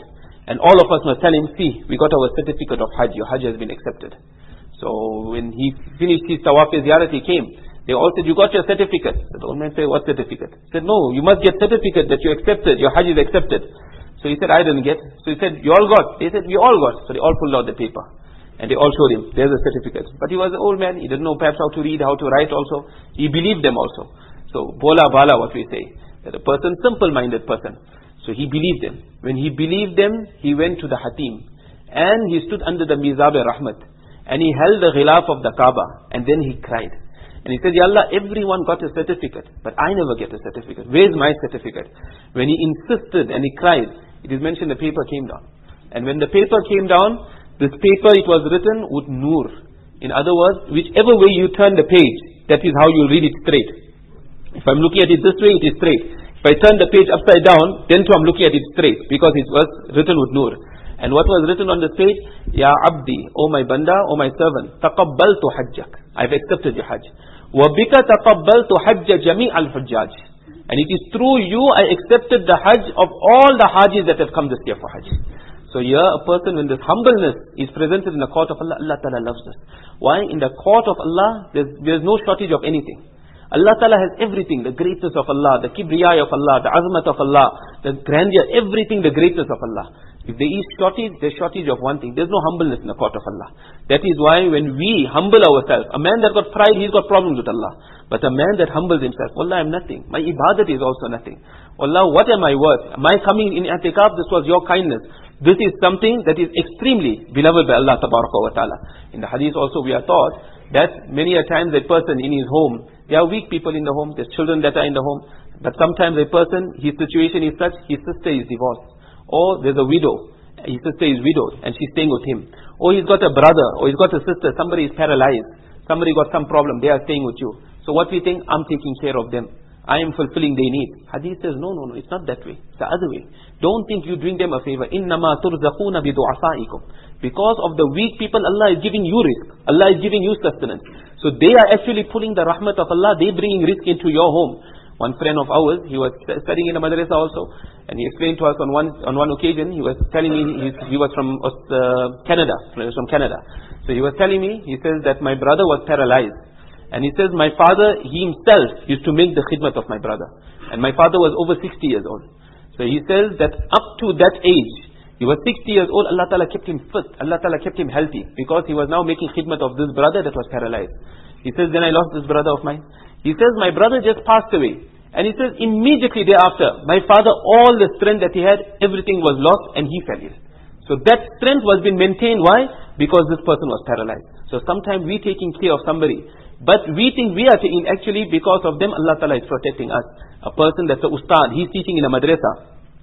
And all of us must tell him, see, we got our certificate of Hajj, your Hajj has been accepted. So when he finished his tawaf ziyarat, he came. They all said, you got your certificate. The old man said, what certificate? He said, no, you must get certificate that you accepted, your Hajj is accepted. So he said, I didn't get. So he said, you all got. They said, we all got. So they all pulled out the paper. And they all showed him, there's a certificate. But he was an old man, he didn't know perhaps how to read, how to write also. He believed them also. So, bola bala, what we say. That a person, simple-minded person. So he believed them. When he believed them, he went to the Hatim. And he stood under the Mizab-e-Rahmat. And he held the ghilaf of the Kaaba. And then he cried. And he said, Ya Allah, everyone got a certificate. But I never get a certificate. Where's my certificate? When he insisted and he cried, it is mentioned the paper came down. And when the paper came down, this paper, it was written with nur. In other words, whichever way you turn the page, that is how you read it straight. If I'm looking at it this way, it is straight. If I turn the page upside down, then too I'm looking at it straight, because it was written with nur. And what was written on the page? Ya Abdi, O my banda, O my servant, taqabbaltu hajjak. I've accepted your hajj. Wa bika taqabbaltu hajja jami' al-hujjaj. And it is through you I accepted the hajj of all the hajjis that have come this year for hajj. So here a person, when this humbleness is presented in the court of Allah, Allah Ta'ala loves us. Why? In the court of Allah, there's, there's no shortage of anything. Allah Ta'ala has everything, the greatness of Allah, the kibriya of Allah, the azmat of Allah, the grandeur, everything, the greatness of Allah. If there is shortage, there's shortage of one thing. There's no humbleness in the court of Allah. That is why when we humble ourselves, a man that got pride, he's got problems with Allah. But a man that humbles himself, Wallah, I'm nothing. My ibadat is also nothing. Wallah, what am I worth? Am I coming in i'tikaf? This was your kindness. This is something that is extremely beloved by Allah wa ta'ala. In the hadith also we are taught that many a times a person in his home, there are weak people in the home, there's children that are in the home, but sometimes a person, his situation is such, his sister is divorced, or there's a widow, his sister is widowed and she's staying with him, or he's got a brother, or he's got a sister, somebody is paralyzed, somebody got some problem, they are staying with you. So what we think, I'm taking care of them, I am fulfilling their needs. Hadith says, no, no, no, it's not that way. It's the other way. Don't think you're doing them a favor. إِنَّمَا تُرْزَقُونَ بِدُعَفَائِكُمْ. Because of the weak people, Allah is giving you risk. Allah is giving you sustenance. So they are actually pulling the rahmat of Allah. They bringing risk into your home. One friend of ours, he was studying in a madrasa also, and he explained to us on one on one occasion, he was telling me, he, he was from uh, Canada, he was from Canada. So he was telling me, he says that my brother was paralyzed. And he says, my father, he himself used to make the khidmat of my brother. And my father was over sixty years old. So he says that up to that age, he was sixty years old, Allah Ta'ala kept him fit, Allah Ta'ala kept him healthy, because he was now making khidmat of this brother that was paralyzed. He says, then I lost this brother of mine. He says, my brother just passed away. And he says, immediately thereafter, my father, all the strength that he had, everything was lost and he fell ill. So that strength was being maintained. Why? Because this person was paralyzed. So sometimes we taking care of somebody, but we think we are taking, actually because of them Allah Ta'ala is protecting us. A person that's a ustad, he's teaching in a madrasa.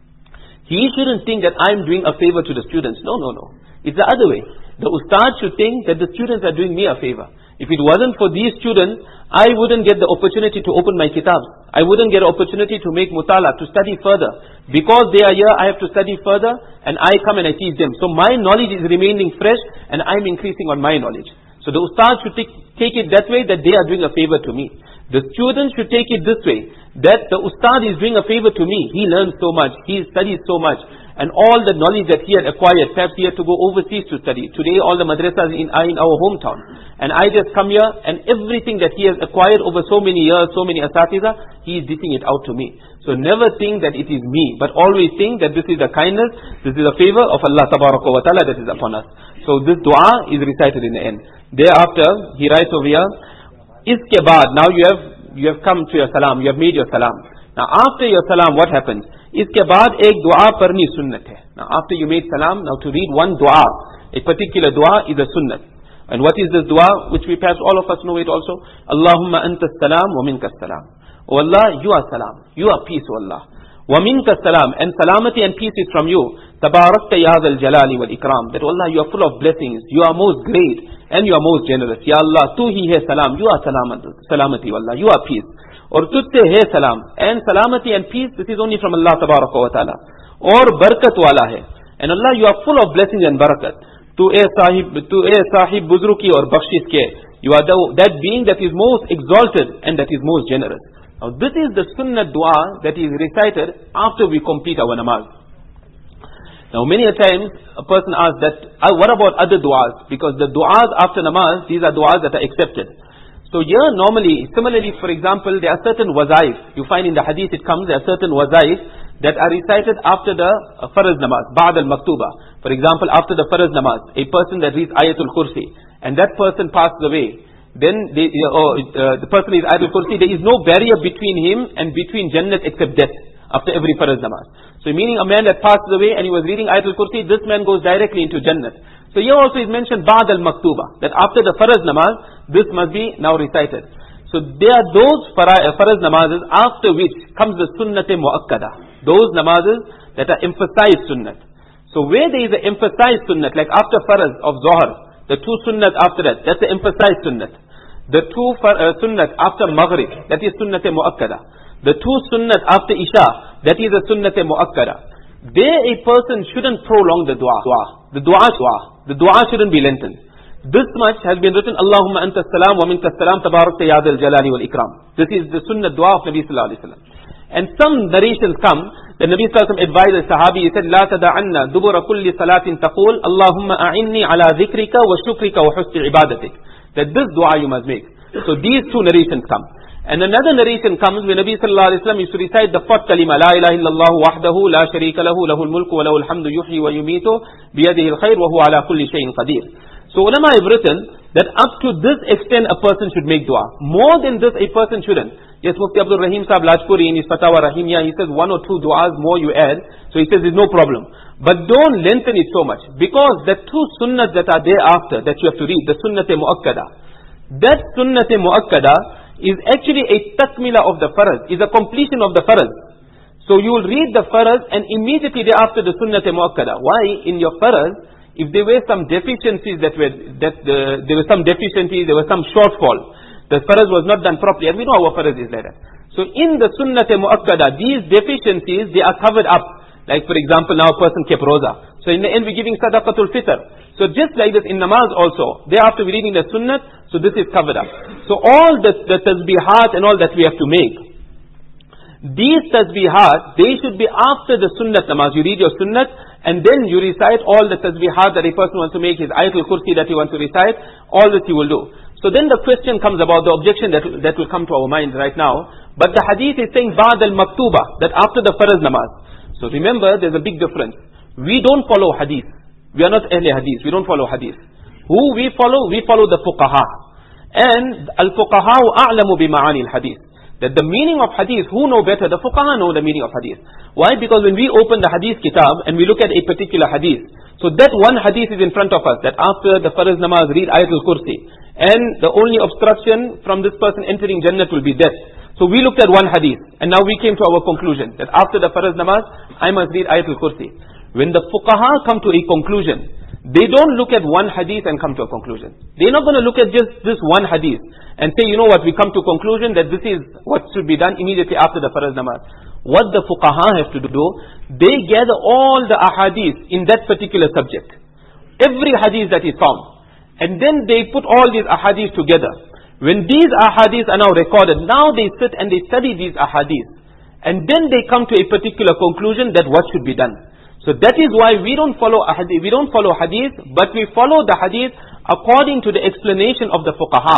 He shouldn't think that I'm doing a favor to the students. No, no, no. It's the other way. The ustad should think that the students are doing me a favor. If it wasn't for these students, I wouldn't get the opportunity to open my kitabs. I wouldn't get an opportunity to make mutala, to study further. Because they are here, I have to study further, and I come and I teach them. So my knowledge is remaining fresh, and I'm increasing on my knowledge. So the ustad should take, take it that way, that they are doing a favor to me. The students should take it this way, that the ustad is doing a favor to me. He learns so much, he studies so much, and all the knowledge that he had acquired, perhaps he had to go overseas to study. Today all the madrasas in, are in our hometown. And I just come here, and everything that he has acquired over so many years, so many asatiza, he is dishing it out to me. So never think that it is me, but always think that this is a kindness, this is a favor of Allah Tabaraka wa Ta'ala that is upon us. So this dua is recited in the end. Thereafter, he writes over here, Iske baad, now you have you have come to your salam, you have made your salam. Now after your salam, what happens? Iske baad ek dua parni sunnat hai. Now after you made salam, now to read one dua, a particular dua is a sunnat. And what is this dua, which we perhaps all of us know it also? Allahumma anta salam wa minka salam. Oh Allah, you are salam, you are peace, oh Allah. Wa minka salam, and salamati and peace is from you. Tabarakta ya hadal jalali wal ikram. That Allah, you are full of blessings, you are most great, and you are most generous. Ya Allah, tu hi hai salam, you are salamat, salamati, Allah, you are peace. Or tutte hai salam, and salamati and peace, this is only from Allah Tabaraka wa Ta'ala. Or barakat wala hai. And Allah, you are full of blessings and barakat. Tu e sahib, tu e sahib buzruki or bakhshis ke. You are the, that being that is most exalted and that is most generous. Now this is the sunnah dua that is recited after we complete our namaz. Now many a times a person asks that, uh, what about other du'as? Because the du'as after namaz, these are du'as that are accepted. So here normally, similarly for example, there are certain wazaif. You find in the hadith it comes, there are certain wazaif that are recited after the uh, faraz namaz, ba'd al-maktuba. For example, after the faraz namaz, a person that reads ayatul kursi, and that person passes away, then they, uh, oh, uh, the person is ayatul kursi, there is no barrier between him and between Jannat except death after every faraz namaz. So meaning a man that passes away and he was reading ayatul kursi, this man goes directly into Jannat. So here also is mentioned ba'd al-maktuba, that after the faraz namaz, this must be now recited. So there are those faraz namazes after which comes the sunnat muakkada. Those namazes that are emphasized sunnat. So where there is an emphasized sunnat, like after faraz of Zohar, the two sunnat after that, that's the emphasized sunnat. The two uh, sunnat after Maghrib, that is sunnat muakkada. The two sunnat after Isha, that is a sunnat muakkada. There a person shouldn't prolong the dua. The dua, dua. The dua shouldn't be lengthened. This much has been written, Allahumma anta salam wa minka salam tabarakta ya dhal jalali wal ikram. This is the sunnah dua of Nabi sallallahu alaihi wasallam. And some narrations come, the Nabi sallallahu alaihi wasallam advised the Sahabi, he said, La tada'anna dubura kulli salatin taqul, Allahumma a'inni ala dhikrika wa shukrika wa husni ibadatik. That this dua you must make. So these two narrations come. And another narration comes when Nabi sallallahu alaihi wasallam used to recite the fourth kalima, La ilaha illallah wahdahu la sharika lahu lahul mulku wa lahul hamdu yuhyi wa yumitu biyadihi al-khair wa huwa ala kulli shay'in qadir. So ulama have written that up to this extent a person should make dua. More than this a person shouldn't. Yes, Mufti Abdul Rahim Sahib Lajpuri in his Fatawa Rahimiyya, he says one or two duas more you add. So he says there's no problem. But don't lengthen it so much. Because the two sunnahs that are thereafter that you have to read, the sunnat muakkada. That sunnat muakkada is actually a takmila of the faraz, is a completion of the faraz. So you will read the faraz and immediately thereafter the sunnat muakkada. Why? In your faraz, if there were some deficiencies that were, that uh, there were some deficiencies, there was some shortfall, the faraz was not done properly, and we know our faraz is like that. So in the sunnat muakkada, these deficiencies, they are covered up. Like for example, now a person kept roza. So in the end we're giving sadaqatul fitr. So just like this in namaz also, thereafter we're reading the sunnat, so this is covered up. So all the, the tasbihat and all that we have to make, these tasbihat, they should be after the sunnat namaz. You read your sunnat, and then you recite all the tasbihat that a person wants to make, his ayatul kursi that he wants to recite, all this you will do. So then the question comes about the objection that, that will come to our mind right now. But the hadith is saying ba'd al-maktuba, that after the faraz namaz. So remember, there's a big difference. We don't follow hadith. We are not ahli hadith. We don't follow hadith. Who we follow? We follow the fuqaha. And al-fuqaha a'lamu bi ma'ani al-hadith. That the meaning of hadith, who know better? The fuqaha know the meaning of hadith. Why? Because when we open the hadith kitab and we look at a particular hadith, so that one hadith is in front of us, that after the faraz namaz read ayatul kursi, and the only obstruction from this person entering Jannat will be death. So we looked at one hadith, and now we came to our conclusion, that after the faraz namaz, I must read ayatul kursi. When the fuqaha come to a conclusion, they don't look at one hadith and come to a conclusion. They're not going to look at just this one hadith and say, you know what, we come to a conclusion that this is what should be done immediately after the faraz namaz. What the fuqaha have to do, they gather all the ahadith in that particular subject. Every hadith that is found. And then they put all these ahadith together. When these ahadith are now recorded, now they sit and they study these ahadith. And then they come to a particular conclusion that what should be done. So that is why we don't follow hadith, we don't follow hadith, but we follow the hadith according to the explanation of the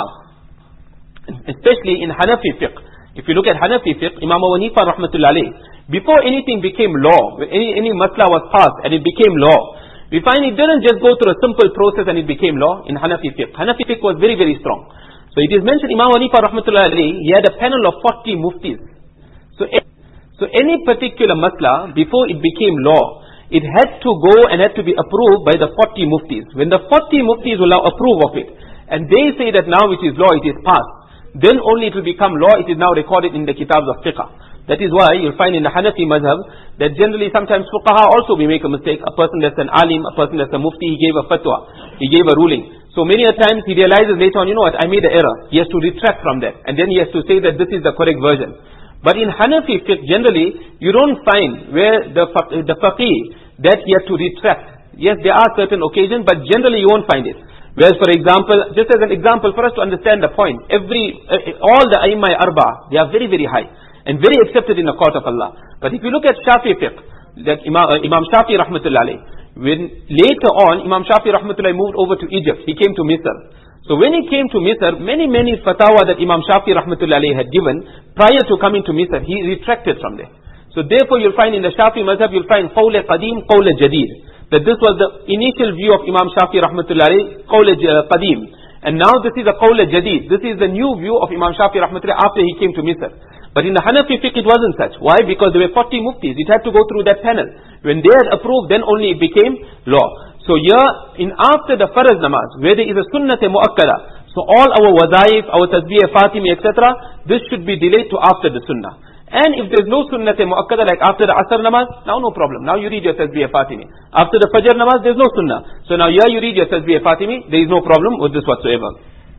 fuqaha. Especially in Hanafi fiqh. If you look at Hanafi fiqh, Imam Abu Hanifa rahmatullahi alayh, before anything became law, when any, any masla was passed and it became law, we find it didn't just go through a simple process and it became law in Hanafi fiqh. Hanafi fiqh was very, very strong. So it is mentioned, Imam Abu Hanifa rahmatullahi alayh, he had a panel of forty muftis. So, so any particular masla, before it became law, it had to go and had to be approved by the forty muftis. When the forty muftis will now approve of it, and they say that now it is law, it is passed, then only it will become law, it is now recorded in the kitabs of fiqh. That is why you'll find in the Hanafi madhab, that generally sometimes fuqaha also we make a mistake. A person that's an alim, a person that's a mufti, he gave a fatwa, he gave a ruling. So many a times he realizes later on, you know what, I made an error. He has to retract from that. And then he has to say that this is the correct version. But in Hanafi fiqh, generally, you don't find where the, the faqih, that he has to retract. Yes, there are certain occasions, but generally you won't find it. Whereas, for example, just as an example, for us to understand the point, every, uh, all the A'immah Arba, they are very, very high, and very accepted in the court of Allah. But if you look at Shafi fiqh, like Imam, uh, Imam Shafi rahmatullah alayhi. When later on Imam Shafi rahmatullah moved over to Egypt, he came to Misr. So when he came to Misr, many many fatwa that Imam Shafi rahmatullah alayhi had given prior to coming to Misr, he retracted from there. So therefore you'll find in the Shafi mazhab, you'll find qawl qadim, qawl jadid. That this was the initial view of Imam Shafi rahmatullah alayhi, qawl qadim. And now this is a qawl jadid. This is the new view of Imam Shafi rahmatullah after he came to Misr. But in the Hanafi fiqh it wasn't such. Why? Because there were forty muftis. It had to go through that panel. When they had approved, then only it became law. So here, in after the faraz namaz, where there is a sunnat muakkada, so all our wazaif, our tasbih, fatimi, et cetera, this should be delayed to after the sunnah. And if there is no sunnat muakkada, like after the asr namaz, now no problem. Now you read your tasbih, fatimi. After the fajr namaz, there is no sunnah. So now here you read your tasbih, fatimi, there is no problem with this whatsoever.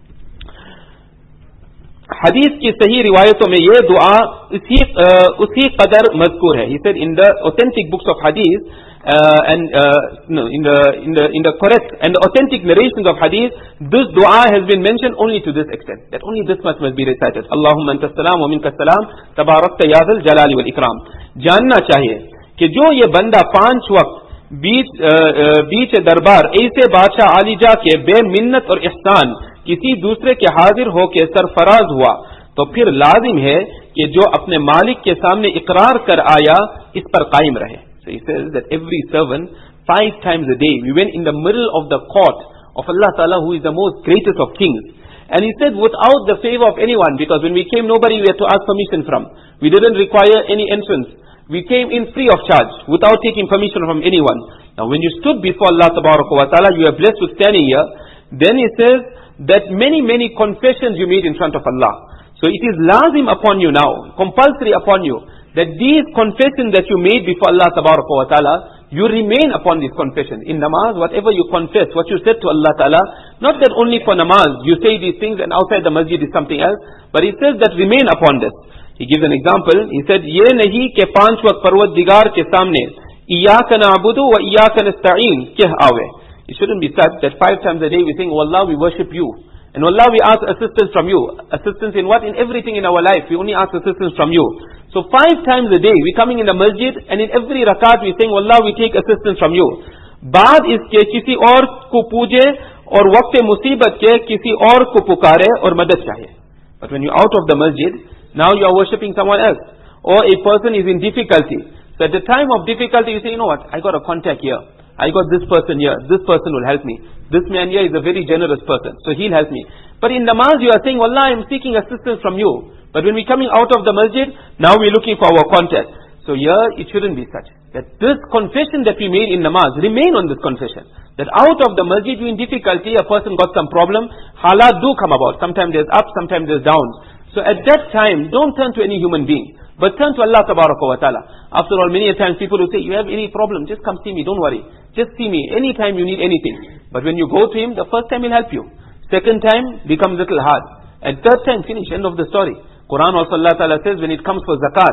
Hadith की सही रिवायतों में ये दुआ उसी उसी कदर मज़कूर है. He said in the authentic books of hadith uh, and uh, no, in the in the in the correct and the authentic narrations of hadith, this dua has been mentioned only to this extent, that only this much must be recited. Allahumma anta salam wa minka salam tabarakta ya zal jalali wal ikram. जानना चाहिए कि जो ये बंदा पांच वक्त बीच बीच दरबार ऐसे बादशाह आलिजा के बेमिन्नत और ihsan किसी दूसरे के हाजिर होकर सरफराज हुआ, तो फिर लाजिम है कि जो अपने मालिक के सामने इकरार कर आया इस पर कायम रहे. So he says that every servant five times a day we went in the middle of the court of Allah Ta'ala, who is the most greatest of kings, and he said without the favor of anyone, because when we came nobody we had to ask permission from. We didn't require any entrance. We came in free of charge without taking permission from anyone. Now when you stood before Allah Ta'ala, you are blessed with standing here. Then he says that many, many confessions you made in front of Allah. So it is lazim upon you now, compulsory upon you, that these confessions that you made before Allah Ta'ala, you remain upon these confessions. In namaz, whatever you confess, what you said to Allah Ta'ala, not that only for namaz, you say these things and outside the masjid is something else, but he says that remain upon this. He gives an example. He said, ye nahi ke panch waqt parwaddigar ke samne, iyaka na'budu wa iyaka nasta'in keh awe. It shouldn't be such that five times a day we think, oh Allah, we worship you. And Allah, we ask assistance from you. Assistance in what? In everything in our life. We only ask assistance from you. So five times a day, we coming in the masjid, and in every rakat we saying, Allah, we take assistance from you. Baad iske kisi aur ko pooje, aur waqt musibat ke kisi aur ko pukare aur madad chahe. But when you're out of the masjid, now you are worshipping someone else. Or a person is in difficulty. So at the time of difficulty, you say, you know what, I got a contact here. I got this person here, this person will help me. This man here is a very generous person, so he'll help me. But in namaz you are saying, Wallah, I am seeking assistance from you. But when we're coming out of the masjid, now we're looking for our contact. So here it shouldn't be such. That this confession that we made in namaz, remain on this confession. That out of the masjid you're in difficulty, a person got some problem, halat do come about. Sometimes there's ups, sometimes there's downs. So at that time, don't turn to any human being, but turn to Allah Ta'ala. After all, many a times people will say, you have any problem, just come see me, don't worry. Just see me, anytime you need anything. But when you go to him, the first time he'll help you. Second time, becomes a little hard. And third time, finish, end of the story. Quran also Allah Ta'ala says, when it comes for zakat,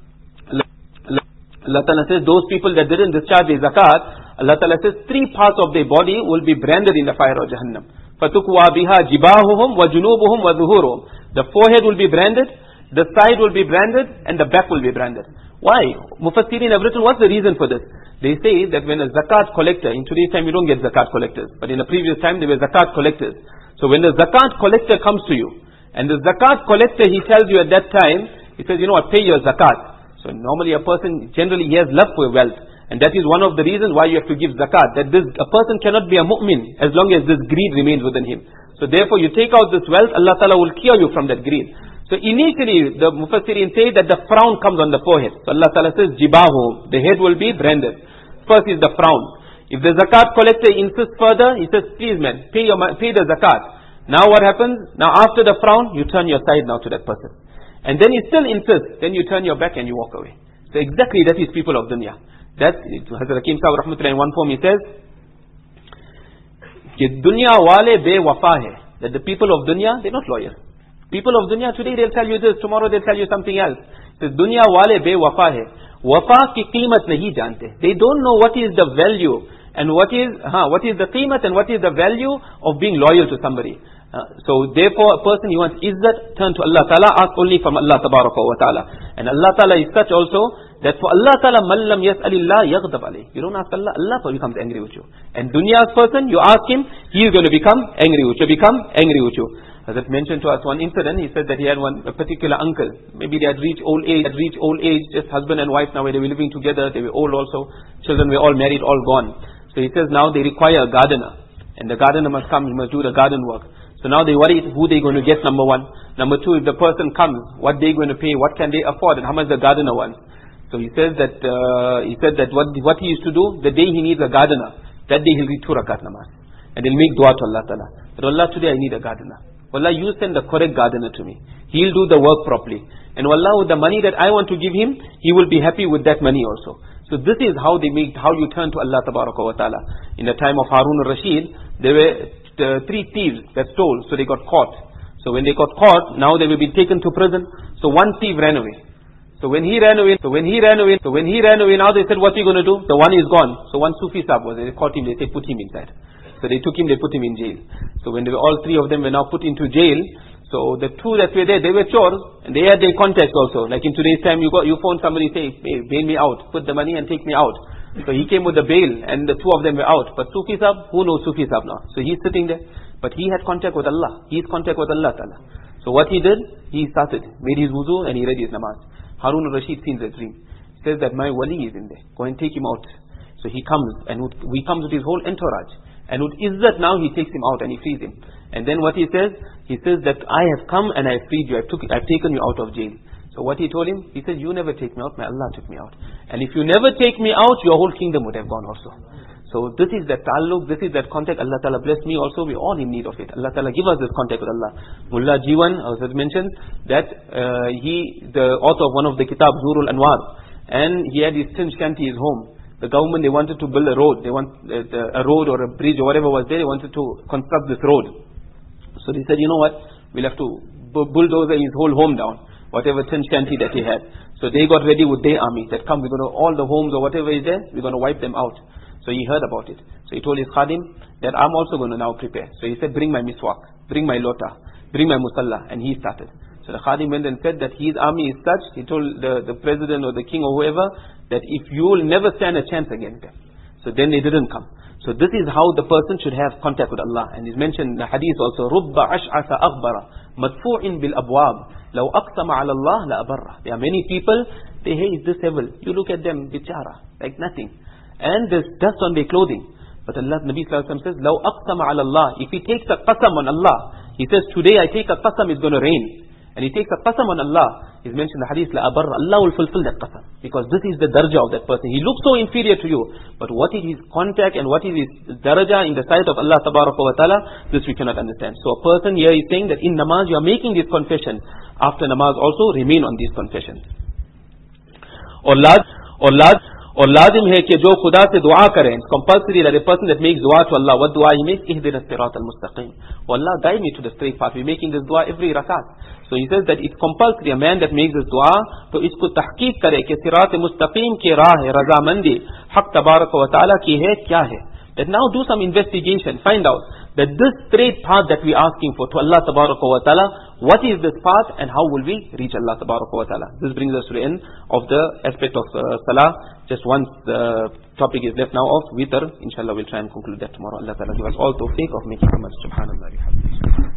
Allah Ta'ala says, those people that didn't discharge their zakat, Allah Ta'ala says, three parts of their body will be branded in the fire of Jahannam. فَتُكْوَى بِهَا جِبَاهُهُمْ وَجُنُوبُهُمْ وَظُهُورُهُمْ. The forehead will be branded, the side will be branded, and the back will be branded. Why? Mufassirin have written, what's the reason for this? They say that when a zakat collector, in today's time you don't get zakat collectors, but in the previous time there were zakat collectors. So when the zakat collector comes to you, and the zakat collector, he tells you at that time, he says, you know what, pay your zakat. So normally a person, generally he has love for wealth. And that is one of the reasons why you have to give zakat. That this, a person cannot be a mu'min as long as this greed remains within him. So therefore you take out this wealth, Allah Ta'ala will cure you from that greed. So initially the Mufassirin say that the frown comes on the forehead. So Allah Ta'ala says, jibahu, the head will be branded. First is the frown. If the zakat collector insists further, he says, please man, pay, your, pay the zakat. Now what happens? Now after the frown, you turn your side now to that person. And then he still insists, then you turn your back and you walk away. So exactly that is people of dunya. That, Hazrat Hakim Sahib Rahmatullah in one form he says, कि दुनिया वाले बेवफा है. That the people of dunya, they're not loyal. People of dunya today they'll tell you this, tomorrow they'll tell you something else. The दुनिया वाले बेवफा है. वफा की कीमत नहीं जानते. They don't know what is the value and what is huh, what is the कीमत and what is the value of being loyal to somebody. Uh, so therefore a person who wants izzat, turn to Allah Ta'ala, ask only from Allah Tabaraka wa Ta'ala. And Allah Ta'ala is such also that for Allah Ta'ala, man lam yas'alillah yaghdab alayh. You don't ask Allah, Allah becomes angry with you. And dunya's person, you ask him, he is going to become angry with you, become angry with you. As it mentioned to us one incident, he said that he had one a particular uncle. Maybe they had reached old age, had reached old age, just husband and wife now, where they were living together, they were old also, children were all married, all gone. So he says now they require a gardener. And the gardener must come, he must do the garden work. So now they worry who they're going to get, number one. Number two, if the person comes, what they're going to pay, what can they afford, and how much the gardener wants. So he says that, uh, he said that what, what he used to do, the day he needs a gardener, that day he'll read two rakat namaz. And he'll make dua to Allah Ta'ala. But Allah, today I need a gardener. Wallah, you send the correct gardener to me. He'll do the work properly. And wallah, with the money that I want to give him, he will be happy with that money also. So this is how they make, how you turn to Allah Tabaraka wa Ta'ala. In the time of Harun al-Rashid, there were uh, three thieves that stole, so they got caught. So when they got caught, now they will be taken to prison. So one thief ran away. So when he ran away, so when he ran away, so when he ran away, now they said, what are you going to do? The one is gone. So one Sufi Sahib was, they caught him, they said, put him inside. So they took him, they put him in jail. So when they were, all three of them were now put into jail, so the two that were there, they were chores, and they had their contacts also. Like in today's time, you got, you phone somebody, say, hey, bail me out, put the money and take me out. So he came with the bail, and the two of them were out. But Sufi Sahib, who knows Sufi Sahib now? So he's sitting there, but he had contact with Allah. He had contact with Allah Ta'ala. So what he did, he started, made his wuzu, and he read his namaz. Harun al-Rashid sees a dream. He says that my wali is in there. Go and take him out. So he comes, and he comes with his whole entourage. And with izzat now, he takes him out and he frees him. And then what he says, he says that I have come and I have freed you. I've, took, I've taken you out of jail. So what he told him, he says, you never take me out, my Allah took me out. And if you never take me out, your whole kingdom would have gone also. So this is that ta'alluq, this is that contact. Allah Ta'ala bless me also, we're all in need of it. Allah Ta'ala give us this contact with Allah. Mullah Jiwan, as I mentioned, that uh, he, the author of one of the kitab, Zurul Anwar, and he had his tin shanty, his home. The government, they wanted to build a road. They want uh, the, a road or a bridge or whatever was there, they wanted to construct this road. So they said, you know what, we'll have to bulldozer his whole home down, whatever tin shanty that he had. So they got ready with their army, that come, we're going to, all the homes or whatever is there, we're going to wipe them out. So he heard about it. So he told his khadim that I'm also going to now prepare. So he said, bring my miswak, bring my lota, bring my musalla. And he started. So the khadim went and said that his army is such, he told the, the president or the king or whoever, that if you will never stand a chance against them. So then they didn't come. So this is how the person should have contact with Allah. And he's mentioned in the hadith also, رُبَّ عَشْعَثَ أَغْبَرَ مَدْفُوعٍ بِالْأَبْوَابِ لَوْ أَقْسَمَ عَلَى اللَّهِ لَأَبَرَّ. There are many people, they hey, is this evil? You look at them, bichara, like nothing. And there's dust on their clothing. But Allah, Nabi Sallallahu Alaihi Wasallam says, لَوْ أَقْسَمَ عَلَى اللَّهِ. If he takes a qasam on Allah, he says, today I take a qasam, it's going to rain. And he takes a qasam on Allah, he's mentioned in the hadith, La abarra, Allah will fulfill that qasam. Because this is the darja of that person. He looks so inferior to you. But what is his contact and what is his daraja in the sight of Allah Tabaraka wa Ta'ala, this we cannot understand. So a person here is saying that in namaz you are making this confession. After namaz also remain on these confessions. Or laz, or laz, or lazim hai ki jo khuda se dua kare. It's compulsory that a person that makes dua to Allah, what dua he makes? Ihdina sirat al-mustaqim. Oh Allah, guide me to the straight path. We're making this dua every rakat. So he says that it's compulsory, a man that makes this dua, to isko tahqiq kare ki sirat al-mustaqim ki raah hai, razamandi, haq tabaraka wa ta'ala ki hai, kya hai. That now do some investigation, find out that this straight path that we're asking for to Allah Tabaraka wa Ta'ala, what is this path and how will we reach Allah Tabaraka wa Ta'ala. This brings us to the end of the aspect of uh, Salah. Just once the topic is left now of witr, inshallah we'll try and conclude that tomorrow. Allah Ta'ala give us all tawfiq of making amal. Subhanallah.